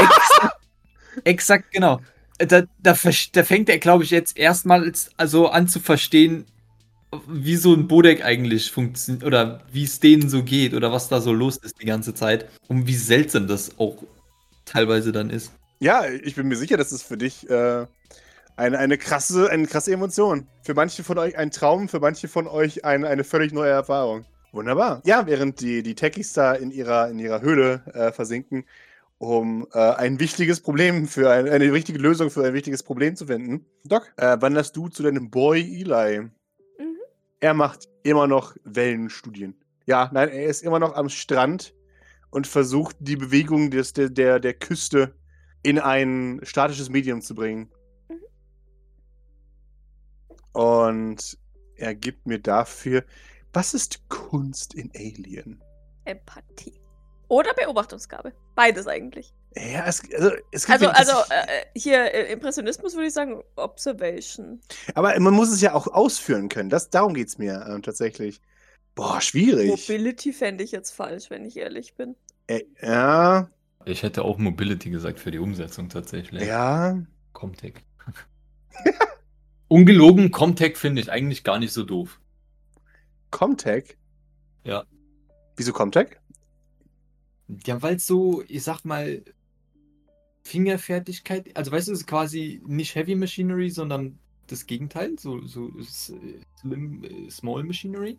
genau. Da fängt er, glaube ich, jetzt erstmal also an zu verstehen, wie so ein Bodeck eigentlich funktioniert oder wie es denen so geht oder was da so los ist die ganze Zeit und wie seltsam das auch teilweise dann ist. Ja, ich bin mir sicher, dass es für dich eine krasse Emotion. Für manche von euch ein Traum, für manche von euch eine völlig neue Erfahrung. Wunderbar. Ja, während die Techies da in ihrer Höhle versinken, um ein wichtiges Problem eine richtige Lösung für ein wichtiges Problem zu finden. Doc, wanderst du zu deinem Boy Eli? Mhm. Er macht immer noch Wellenstudien. Ja, nein, er ist immer noch am Strand und versucht, die Bewegung der Küste in ein statisches Medium zu bringen. Und er gibt mir dafür, was ist Kunst in Alien? Empathie. Oder Beobachtungsgabe. Beides eigentlich. Ja, es gibt hier Impressionismus würde ich sagen Observation. aber man muss es ja auch ausführen können. Darum geht es mir tatsächlich. Boah, schwierig. Mobility fände ich jetzt falsch, wenn ich ehrlich bin. Ja. Ich hätte auch Mobility gesagt für die Umsetzung tatsächlich. Ja. Comtech. Ungelogen, Comtech finde ich eigentlich gar nicht so doof. Comtech? Ja. Wieso Comtech? Ja, weil es so, ich sag mal, Fingerfertigkeit, also weißt du, es ist quasi nicht Heavy Machinery, sondern das Gegenteil, so Small Machinery.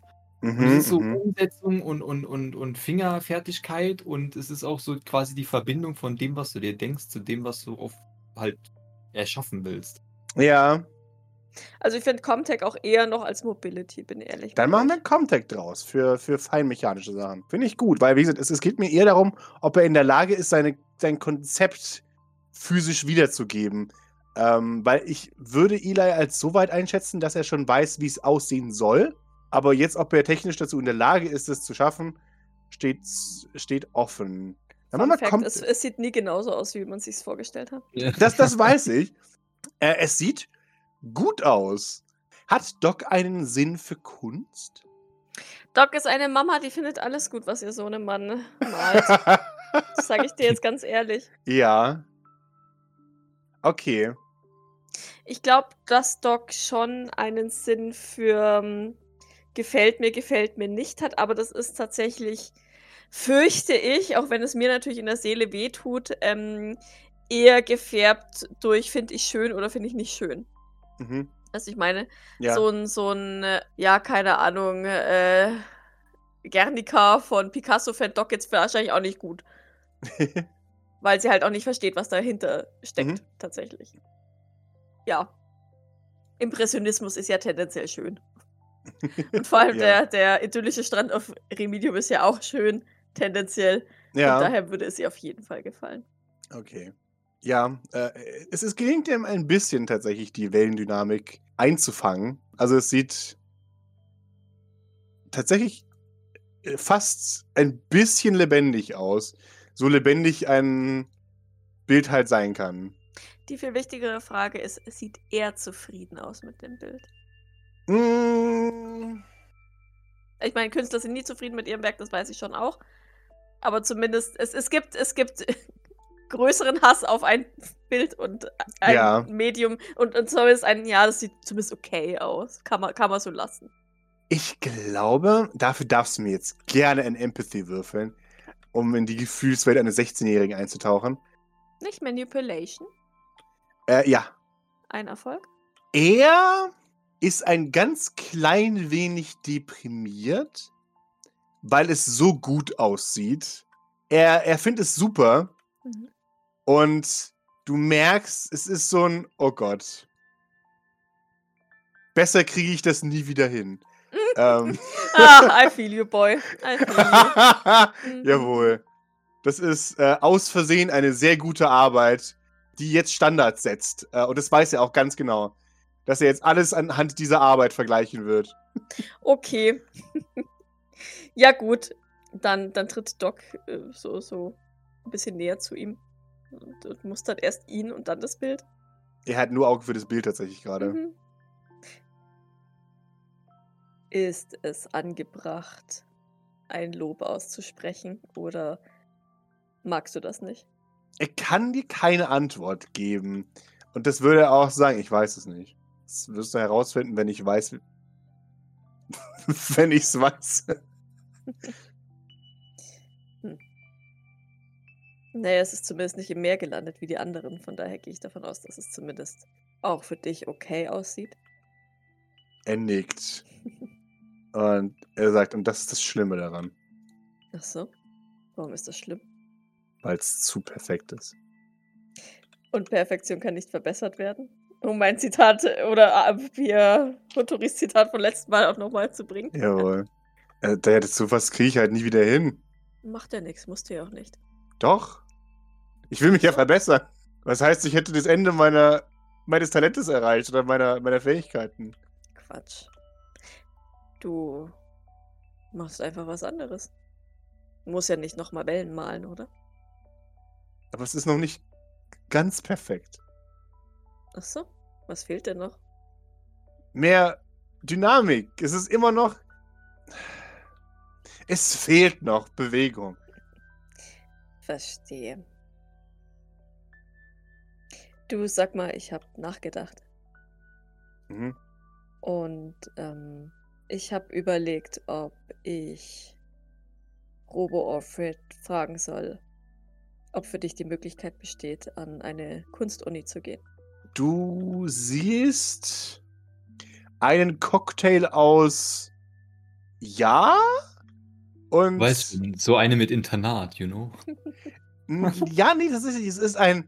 Und es ist so Mhm. Umsetzung und Fingerfertigkeit und es ist auch so quasi die Verbindung von dem, was du dir denkst, zu dem, was du halt erschaffen willst. Ja, Also ich finde Comtech auch eher noch als Mobility, bin ehrlich dann mit machen wir euch. Comtech draus für feinmechanische Sachen. Finde ich gut, weil, wie gesagt, es geht mir eher darum, ob er in der Lage ist, sein Konzept physisch wiederzugeben. Weil ich würde Eli als so weit einschätzen, dass er schon weiß, wie es aussehen soll. Aber jetzt, ob er technisch dazu in der Lage ist, es zu schaffen, steht offen. Dann Fun machen wir Fact, Comtech. es sieht nie genauso aus, wie man es sich vorgestellt hat. Das weiß ich. Es sieht gut aus. Hat Doc einen Sinn für Kunst? Doc ist eine Mama, die findet alles gut, was ihr Sohnemann malt. Das sage ich dir jetzt ganz ehrlich. Ja. Okay. Ich glaube, dass Doc schon einen Sinn für gefällt mir nicht hat, aber das ist tatsächlich, fürchte ich, auch wenn es mir natürlich in der Seele wehtut, eher gefärbt durch finde ich schön oder finde ich nicht schön. Mhm. Also ich meine, Ja. so ein ja, keine Ahnung, Guernica von Picasso fände Doc jetzt wahrscheinlich auch nicht gut. Weil sie halt auch nicht versteht, was dahinter steckt, tatsächlich. Ja. Impressionismus ist ja tendenziell schön. Und vor allem Ja. der idyllische Strand auf Remedium ist ja auch schön, tendenziell. Ja. Und daher würde es ihr auf jeden Fall gefallen. Okay. Ja, es gelingt ihm ein bisschen tatsächlich, die Wellendynamik einzufangen. Also es sieht tatsächlich fast ein bisschen lebendig aus. So lebendig ein Bild halt sein kann. Die viel wichtigere Frage ist, sieht er zufrieden aus mit dem Bild? Mm, Ich meine, Künstler sind nie zufrieden mit ihrem Werk, das weiß ich schon auch. Aber zumindest, es gibt größeren Hass auf ein Bild und ein Ja. Medium und zumindest ja, das sieht zumindest okay aus. Kann man so lassen. Ich glaube, dafür darfst du mir jetzt gerne ein Empathy würfeln, um in die Gefühlswelt eines 16-Jährigen einzutauchen. Nicht Manipulation? Ja. Ein Erfolg? Er ist ein ganz klein wenig deprimiert, weil es so gut aussieht. Er findet es super. Mhm. Und du merkst, es ist so ein, oh Gott. Besser kriege ich das nie wieder hin. I feel you, boy. I feel you. Jawohl. Das ist aus Versehen eine sehr gute Arbeit, die jetzt Standards setzt. Und das weiß er auch ganz genau. Dass er jetzt alles anhand dieser Arbeit vergleichen wird. Okay. Ja, gut. Dann tritt Doc so ein bisschen näher zu ihm. Und mustert erst ihn und dann das Bild. Er hat nur Augen für das Bild tatsächlich gerade. Mhm. Ist es angebracht, ein Lob auszusprechen oder magst du das nicht? Er kann dir keine Antwort geben. Und das würde er auch sagen, ich weiß es nicht. Das wirst du herausfinden, wenn ich weiß. Wenn ich es weiß. Naja, es ist zumindest nicht im Meer gelandet wie die anderen. Von daher gehe ich davon aus, dass es zumindest auch für dich okay aussieht. Er nickt. Und er sagt, und das ist das Schlimme daran. Ach so. Warum ist das schlimm? Weil es zu perfekt ist. Und Perfektion kann nicht verbessert werden? Um mein Zitat oder hier Hotoris Zitat von letztem Mal auch nochmal zu bringen. Jawohl. Sowas kriege ich halt nie wieder hin. Macht ja nichts, musst du ja auch nicht. Doch. Ich will mich ja verbessern. Was heißt, ich hätte das Ende meines Talentes erreicht oder meiner Fähigkeiten. Quatsch. Du machst einfach was anderes. Du musst ja nicht nochmal Wellen malen, oder? Aber es ist noch nicht ganz perfekt. Ach so, was fehlt denn noch? Mehr Dynamik. Es ist immer noch. Es fehlt noch Bewegung. Verstehe. Du, sag mal, ich habe nachgedacht. Mhm. Und ich habe überlegt, ob ich Robo-Alfred fragen soll, ob für dich die Möglichkeit besteht, an eine Kunstuni zu gehen. Du siehst einen Cocktail aus Ja. Und Weißt du, so eine mit Internat, you know? ja, nee, tatsächlich, es ist ein.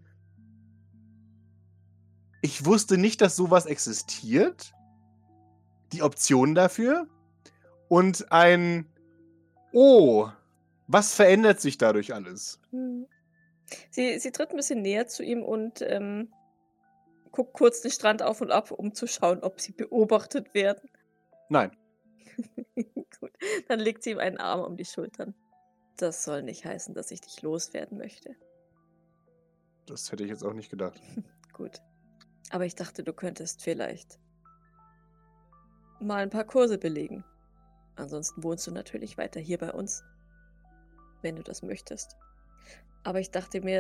Ich wusste nicht, dass sowas existiert. Die Option dafür. Und ein. Oh, was verändert sich dadurch alles? Sie tritt ein bisschen näher zu ihm und guckt kurz den Strand auf und ab, um zu schauen, ob sie beobachtet werden. Nein. Gut, dann legt sie ihm einen Arm um die Schultern. Das soll nicht heißen, dass ich dich loswerden möchte. Das hätte ich jetzt auch nicht gedacht. Gut. Aber ich dachte, du könntest vielleicht mal ein paar Kurse belegen. Ansonsten wohnst du natürlich weiter hier bei uns, wenn du das möchtest. Aber ich dachte mir,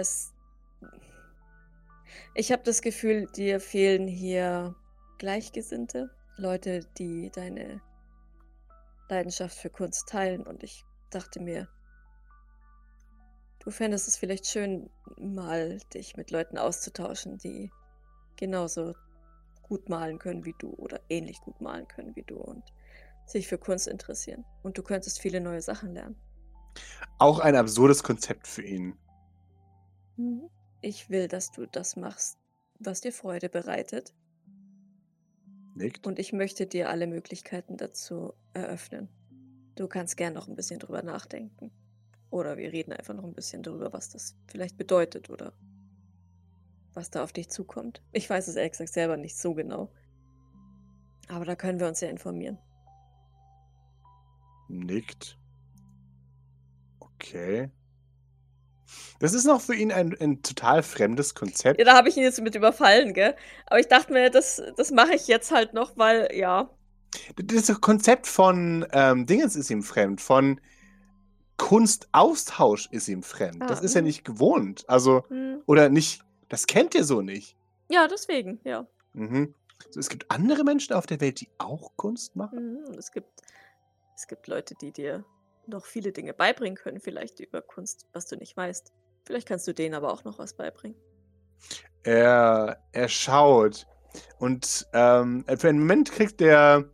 ich habe das Gefühl, dir fehlen hier Gleichgesinnte, Leute, die deine Leidenschaft für Kunst teilen. Und ich dachte mir, du fändest es vielleicht schön, mal dich mit Leuten auszutauschen, die genauso gut malen können wie du oder ähnlich gut malen können wie du und sich für Kunst interessieren. Und du könntest viele neue Sachen lernen. Auch ein absurdes Konzept für ihn. Ich will, dass du das machst, was dir Freude bereitet. Nickt. Und ich möchte dir alle Möglichkeiten dazu eröffnen. Du kannst gern noch ein bisschen drüber nachdenken. Oder wir reden einfach noch ein bisschen drüber, was das vielleicht bedeutet oder was da auf dich zukommt. Ich weiß es ehrlich gesagt selber nicht so genau. Aber da können wir uns ja informieren. Nickt. Okay. Das ist noch für ihn ein total fremdes Konzept. Ja, da habe ich ihn jetzt mit überfallen, gell? Aber ich dachte mir, das mache ich jetzt halt noch, weil, ja. Das Konzept von Dingens ist ihm fremd, von Kunstaustausch ist ihm fremd. Das ist ja nicht gewohnt. Also, oder nicht, das kennt ihr so nicht. Ja, deswegen, ja. So, es gibt andere Menschen auf der Welt, die auch Kunst machen. Und es gibt Leute, die dir noch viele Dinge beibringen können, vielleicht über Kunst, was du nicht weißt. Vielleicht kannst du denen aber auch noch was beibringen. Er schaut und für einen Moment kriegt er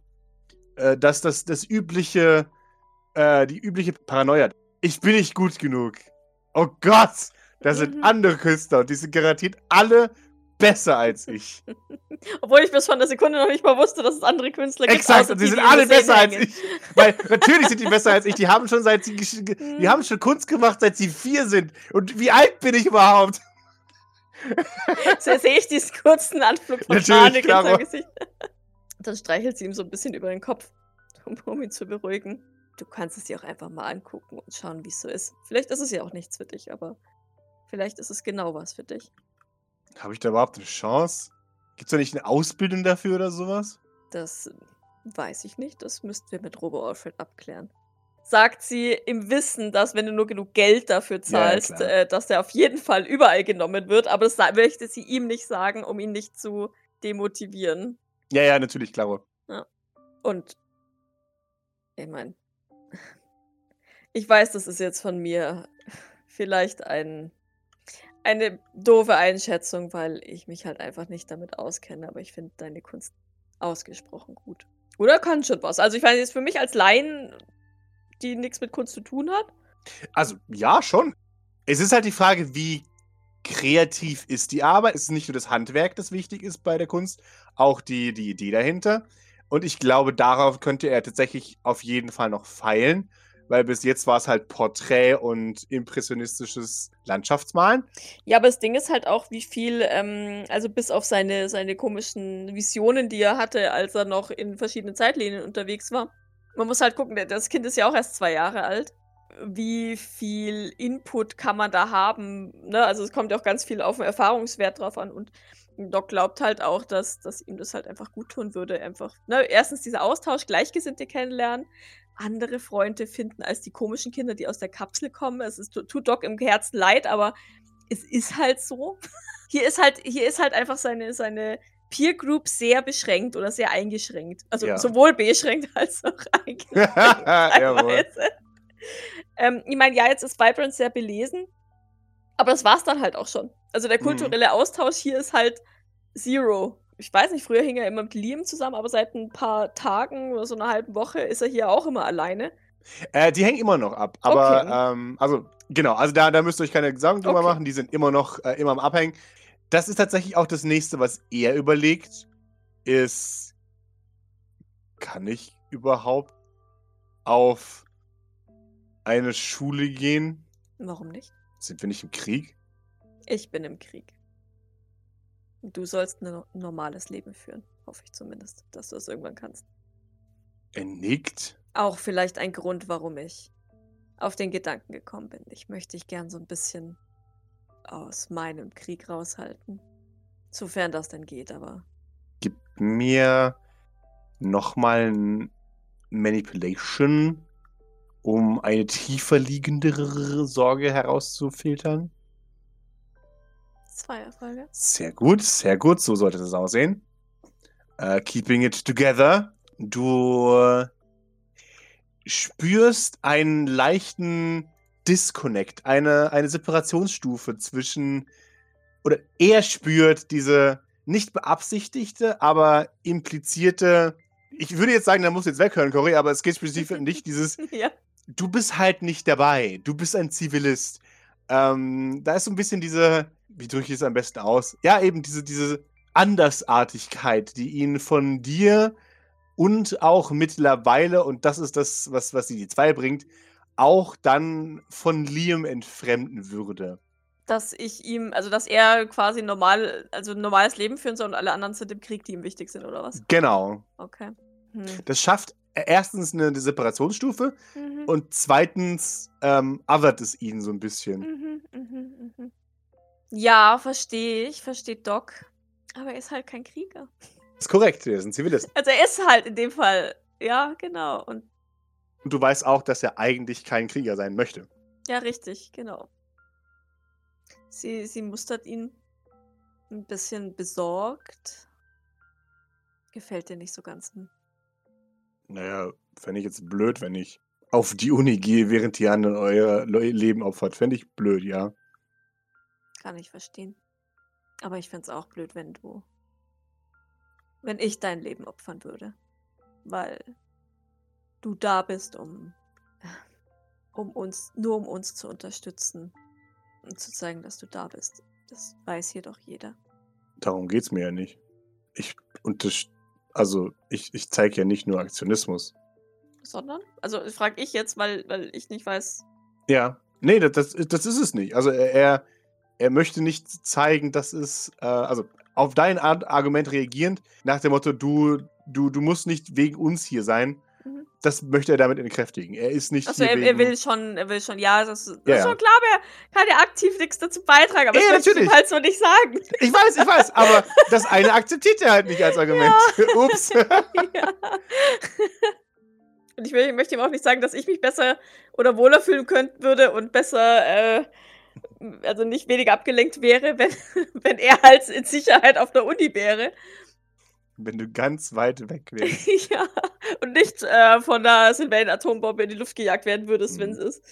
die übliche Paranoia. Ich bin nicht gut genug. Oh Gott, da sind andere Künstler und die sind garantiert alle besser als ich. Obwohl ich bis vor einer Sekunde noch nicht mal wusste, dass es andere Künstler gibt. Exakt, und die sind alle besser als ich. Weil natürlich sind die besser als ich. Die haben schon Kunst gemacht, seit sie 4 sind. Und wie alt bin ich überhaupt? So sehe ich diesen kurzen Anflug von Panik in seinem Gesicht. Dann streichelt sie ihm so ein bisschen über den Kopf, um ihn zu beruhigen. Du kannst es dir auch einfach mal angucken und schauen, wie es so ist. Vielleicht ist es ja auch nichts für dich, aber vielleicht ist es genau was für dich. Habe ich da überhaupt eine Chance? Gibt es da nicht eine Ausbildung dafür oder sowas? Das weiß ich nicht. Das müssten wir mit Robo Alfred abklären. Sagt sie im Wissen, dass wenn du nur genug Geld dafür zahlst, dass der auf jeden Fall überall genommen wird. Aber das möchte sie ihm nicht sagen, um ihn nicht zu demotivieren. Ja, natürlich, klar. Ja. Und ich meine, ich weiß, das ist jetzt von mir vielleicht eine doofe Einschätzung, weil ich mich halt einfach nicht damit auskenne, aber ich finde deine Kunst ausgesprochen gut. Oder kann schon was. Also ich meine, jetzt für mich als Laien, die nichts mit Kunst zu tun hat. Also, ja, schon. Es ist halt die Frage, wie kreativ ist die Arbeit. Es ist nicht nur das Handwerk, das wichtig ist bei der Kunst, auch die Idee dahinter. Und ich glaube, darauf könnte er tatsächlich auf jeden Fall noch feilen, weil bis jetzt war es halt Porträt und impressionistisches Landschaftsmalen. Ja, aber das Ding ist halt auch, wie viel, also bis auf seine komischen Visionen, die er hatte, als er noch in verschiedenen Zeitlinien unterwegs war. Man muss halt gucken, das Kind ist ja auch erst 2 Jahre alt. Wie viel Input kann man da haben? Ne? Also es kommt ja auch ganz viel auf den Erfahrungswert drauf an. Und Doc glaubt halt auch, dass ihm das halt einfach gut tun würde. Einfach, ne? Erstens dieser Austausch, Gleichgesinnte kennenlernen, andere Freunde finden als die komischen Kinder, die aus der Kapsel kommen. Tut Doc im Herzen leid, aber es ist halt so. Hier ist halt einfach seine Peer Group sehr beschränkt oder sehr eingeschränkt. Also sowohl beschränkt als auch eingeschränkt. Teilweise. Ich meine, ja, jetzt ist Vibrant sehr belesen, aber das war's dann halt auch schon. Also der kulturelle Austausch hier ist halt 0. ich weiß nicht, früher hing er immer mit Liam zusammen, aber seit ein paar Tagen oder so einer halben Woche ist er hier auch immer alleine. Die hängen immer noch ab, aber, Okay. also, genau, also da müsst ihr euch keine Sorgen drüber Okay. machen, die sind immer noch, immer am Abhängen. Das ist tatsächlich auch das Nächste, was er überlegt, ist, kann ich überhaupt auf eine Schule gehen? Warum nicht? Sind wir nicht im Krieg? Ich bin im Krieg. Du sollst ein normales Leben führen. Hoffe ich zumindest, dass du es irgendwann kannst. Er nickt. Auch vielleicht ein Grund, warum ich auf den Gedanken gekommen bin. Ich möchte dich gern so ein bisschen aus meinem Krieg raushalten. Sofern das denn geht, aber Gib mir nochmal ein Manipulation, um eine tiefer liegendere Sorge herauszufiltern. 2 Erfolge. Sehr gut, so sollte das aussehen. Keeping it together. Du spürst einen leichten Disconnect, eine Separationsstufe zwischen, oder er spürt diese nicht beabsichtigte, aber implizierte, ich würde jetzt sagen, da musst du jetzt weghören, Cory, aber es geht spezifisch nicht dieses, Ja. du bist halt nicht dabei, du bist ein Zivilist. Da ist so ein bisschen diese, wie drücke ich es am besten aus? Ja, eben diese Andersartigkeit, die ihn von dir und auch mittlerweile, und das ist das, was die 2 bringt, auch dann von Liam entfremden würde. Dass er quasi ein normales Leben führen soll und alle anderen sind im Krieg, die ihm wichtig sind, oder was? Genau. Okay. Das schafft erstens eine Separationsstufe Mhm. und zweitens othert es ihn so ein bisschen. Ja, versteht Doc. Aber er ist halt kein Krieger. Ist korrekt, er ist ein Zivilist. Also er ist halt in dem Fall, ja, genau. Und Und du weißt auch, dass er eigentlich kein Krieger sein möchte. ja, richtig, genau. Sie mustert ihn ein bisschen besorgt. Gefällt dir nicht so ganz. Naja, fände ich jetzt blöd, wenn ich auf die Uni gehe, während die anderen euer Leben opfert. Fände ich blöd, ja. Kann ich verstehen. Aber ich fände es auch blöd, wenn ich dein Leben opfern würde. Weil du da bist, um uns zu unterstützen und zu zeigen, dass du da bist. Das weiß jedoch jeder. Darum geht's mir ja nicht. Ich zeige ja nicht nur Aktionismus. Sondern? Also frage ich jetzt, weil ich nicht weiß. Ja. Nee, das ist es nicht. Also er möchte nicht zeigen, dass es, also auf dein Argument reagierend, nach dem Motto, du musst nicht wegen uns hier sein. Mhm. Das möchte er damit entkräftigen. Er ist nicht Achso, hier er will schon, ja, das ist Ja, schon klar, aber er kann ja aktiv nichts dazu beitragen, aber Ja, das möchte ich ihm natürlich. halt so nicht sagen. Ich weiß, aber das eine akzeptiert er halt nicht als Argument. Ups. Ja. Und ich möchte ihm auch nicht sagen, dass ich mich besser oder wohler fühlen würde und besser, also nicht weniger abgelenkt wäre, wenn er halt in Sicherheit auf der Uni wäre. Wenn du ganz weit weg wärst. Ja, und nicht von der Sylvain-Atombombe in die Luft gejagt werden würdest, wenn es ist.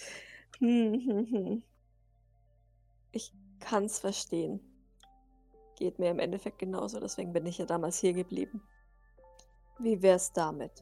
Ich kann's verstehen. Geht mir im Endeffekt genauso, deswegen bin ich ja damals hier geblieben. Wie wär's damit?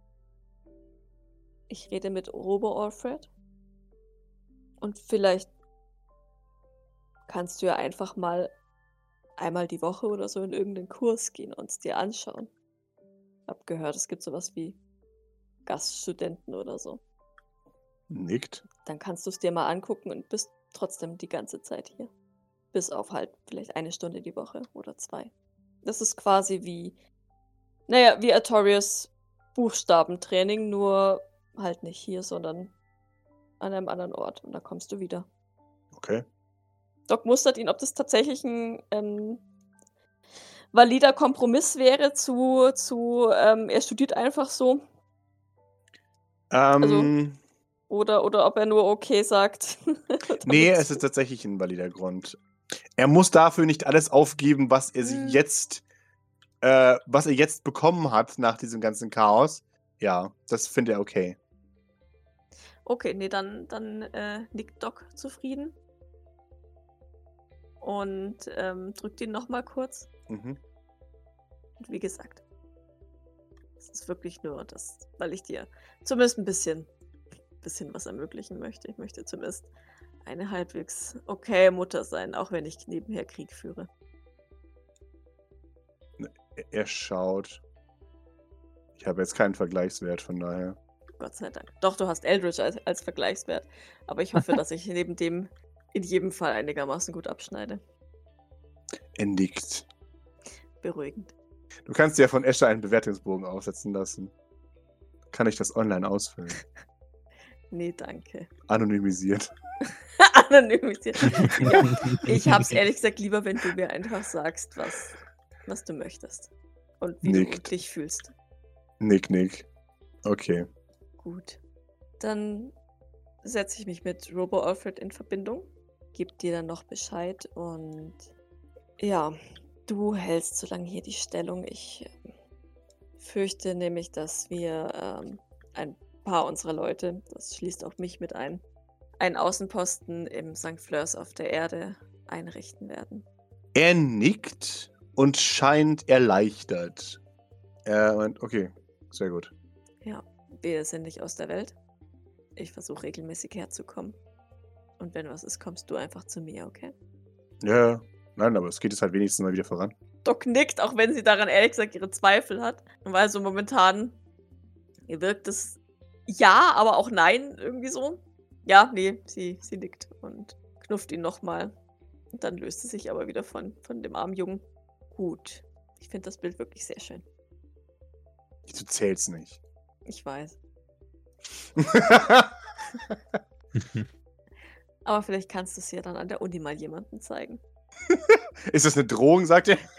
Ich rede mit Ober-Alfred und vielleicht kannst du ja einfach mal einmal die Woche oder so in irgendeinen Kurs gehen und es dir anschauen. Hab gehört, es gibt sowas wie Gaststudenten oder so. Nickt. Dann kannst du es dir mal angucken und bist trotzdem die ganze Zeit hier. Bis auf halt vielleicht 1 Stunde die Woche oder 2. Das ist quasi wie Artorias Buchstabentraining, nur halt nicht hier, sondern an einem anderen Ort. Und da kommst du wieder. Okay. Doc mustert ihn, ob das tatsächlich ein valider Kompromiss wäre er studiert einfach so. Oder ob er nur okay sagt. Nee, es ist tatsächlich ein valider Grund. Er muss dafür nicht alles aufgeben, was er jetzt bekommen hat nach diesem ganzen Chaos. Ja, das findet er okay. Okay, nee, dann nickt Doc zufrieden. Und drückt ihn nochmal kurz. Mhm. Und wie gesagt, es ist wirklich nur das, weil ich dir zumindest ein bisschen was ermöglichen möchte. Ich möchte zumindest eine halbwegs okay Mutter sein, auch wenn ich nebenher Krieg führe. Er schaut. Ich habe jetzt keinen Vergleichswert, von daher. Gott sei Dank. Doch, du hast Eldritch als Vergleichswert. Aber ich hoffe, dass ich neben dem in jedem Fall einigermaßen gut abschneide. Er nickt. Beruhigend. Du kannst dir ja von Escher einen Bewertungsbogen aufsetzen lassen. Kann ich das online ausfüllen? Nee, danke. Anonymisiert. Anonymisiert. Ja, ich hab's ehrlich gesagt lieber, wenn du mir einfach sagst, was du möchtest. Und wie du Nickt. dich fühlst. Nick. Okay. Gut. Dann setze ich mich mit Robo Alfred in Verbindung. Gib dir dann noch Bescheid und ja, du hältst so lange hier die Stellung. Ich fürchte nämlich, dass wir ein paar unserer Leute, das schließt auch mich mit ein, einen Außenposten im St. Fleurs auf der Erde einrichten werden. Er nickt und scheint erleichtert. Er meint, okay, sehr gut. Ja, wir sind nicht aus der Welt. Ich versuche regelmäßig herzukommen. Und wenn was ist, kommst du einfach zu mir, okay? Ja, nein, aber es geht jetzt halt wenigstens mal wieder voran. Doc nickt, auch wenn sie daran ehrlich gesagt ihre Zweifel hat. Und weil so momentan ihr wirkt es ja, aber auch nein, irgendwie so. Ja, nee, sie nickt und knufft ihn nochmal. Und dann löst sie sich aber wieder von dem armen Jungen. Gut. Ich finde das Bild wirklich sehr schön. Du zählst nicht. Ich weiß. Aber vielleicht kannst du es ja dann an der Uni mal jemandem zeigen. Ist das eine Drohung, sagt er?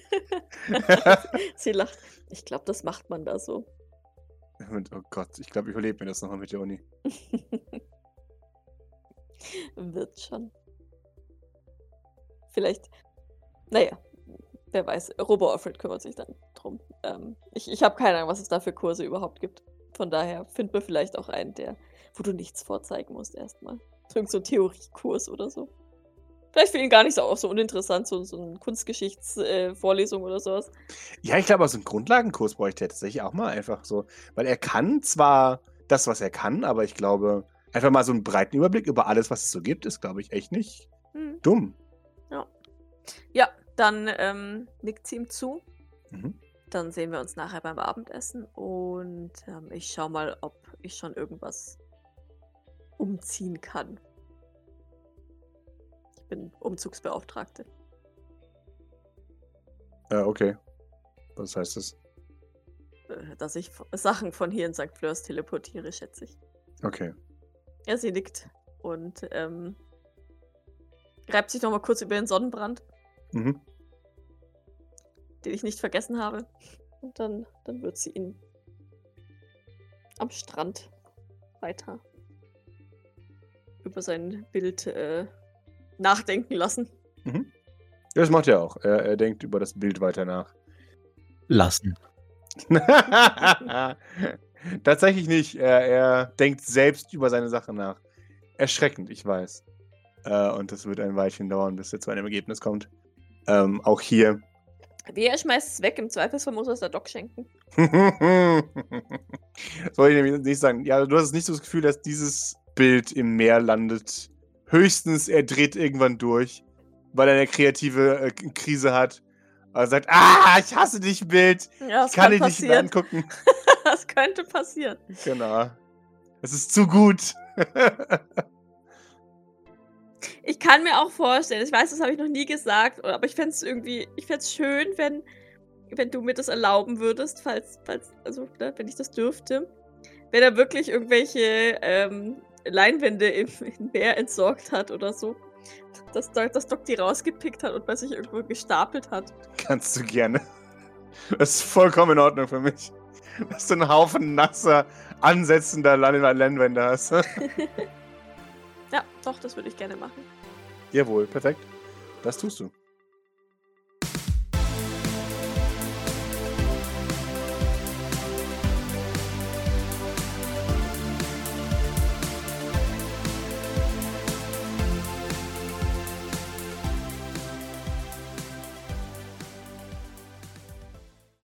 Sie lacht. Ich glaube, das macht man da so. Oh Gott, ich glaube, ich überlebe mir das nochmal mit der Uni. Wird schon. Vielleicht, naja, wer weiß. Robo Alfred kümmert sich dann drum. Ich habe keine Ahnung, was es da für Kurse überhaupt gibt. Von daher finden wir vielleicht auch einen, wo du nichts vorzeigen musst erstmal. Irgend so ein Theoriekurs oder so. Vielleicht für ihn gar nicht auch so uninteressant, so eine Kunstgeschichtsvorlesung oder sowas. Ja, ich glaube, so einen Grundlagenkurs bräuchte er tatsächlich auch mal einfach so. Weil er kann zwar das, was er kann, aber ich glaube, einfach mal so einen breiten Überblick über alles, was es so gibt, ist, glaube ich, echt nicht dumm. Ja, dann nickt sie ihm zu. Mhm. Dann sehen wir uns nachher beim Abendessen und ich schau mal, ob ich schon irgendwas umziehen kann. Ich bin Umzugsbeauftragte. Okay. Was heißt das? Dass ich Sachen von hier in St. Fleurs teleportiere, schätze ich. Okay. Ja, sie nickt und reibt sich nochmal kurz über den Sonnenbrand, Mhm. den ich nicht vergessen habe. Und dann wird sie ihn am Strand weiter über sein Bild nachdenken lassen. Mhm. Ja, das macht er auch. Er denkt über das Bild weiter nach. Lassen. Tatsächlich nicht. Er denkt selbst über seine Sache nach. Erschreckend, ich weiß. Und das wird ein Weilchen dauern, bis er zu einem Ergebnis kommt. Auch hier. Wer schmeißt es weg? Im Zweifelsfall muss er es der Doc schenken. Soll ich nämlich nicht sagen. Ja, du hast nicht so das Gefühl, dass dieses Bild im Meer landet. Höchstens, er dreht irgendwann durch, weil er eine kreative Krise hat. Er sagt, ich hasse dich, Bild. Ja, Ich kann dich nicht mehr angucken. Das könnte passieren. Genau. Es ist zu gut. Ich kann mir auch vorstellen, ich weiß, das habe ich noch nie gesagt, aber ich fände es schön, wenn du mir das erlauben würdest, wenn ich das dürfte, wenn er wirklich irgendwelche Leinwände im Meer entsorgt hat oder so, dass Doc die rausgepickt hat und bei sich irgendwo gestapelt hat. Kannst du gerne. Das ist vollkommen in Ordnung für mich. Dass du einen Haufen nasser, ansetzender Leinwände hast. Ja, doch, das würde ich gerne machen. Jawohl, perfekt. Das tust du.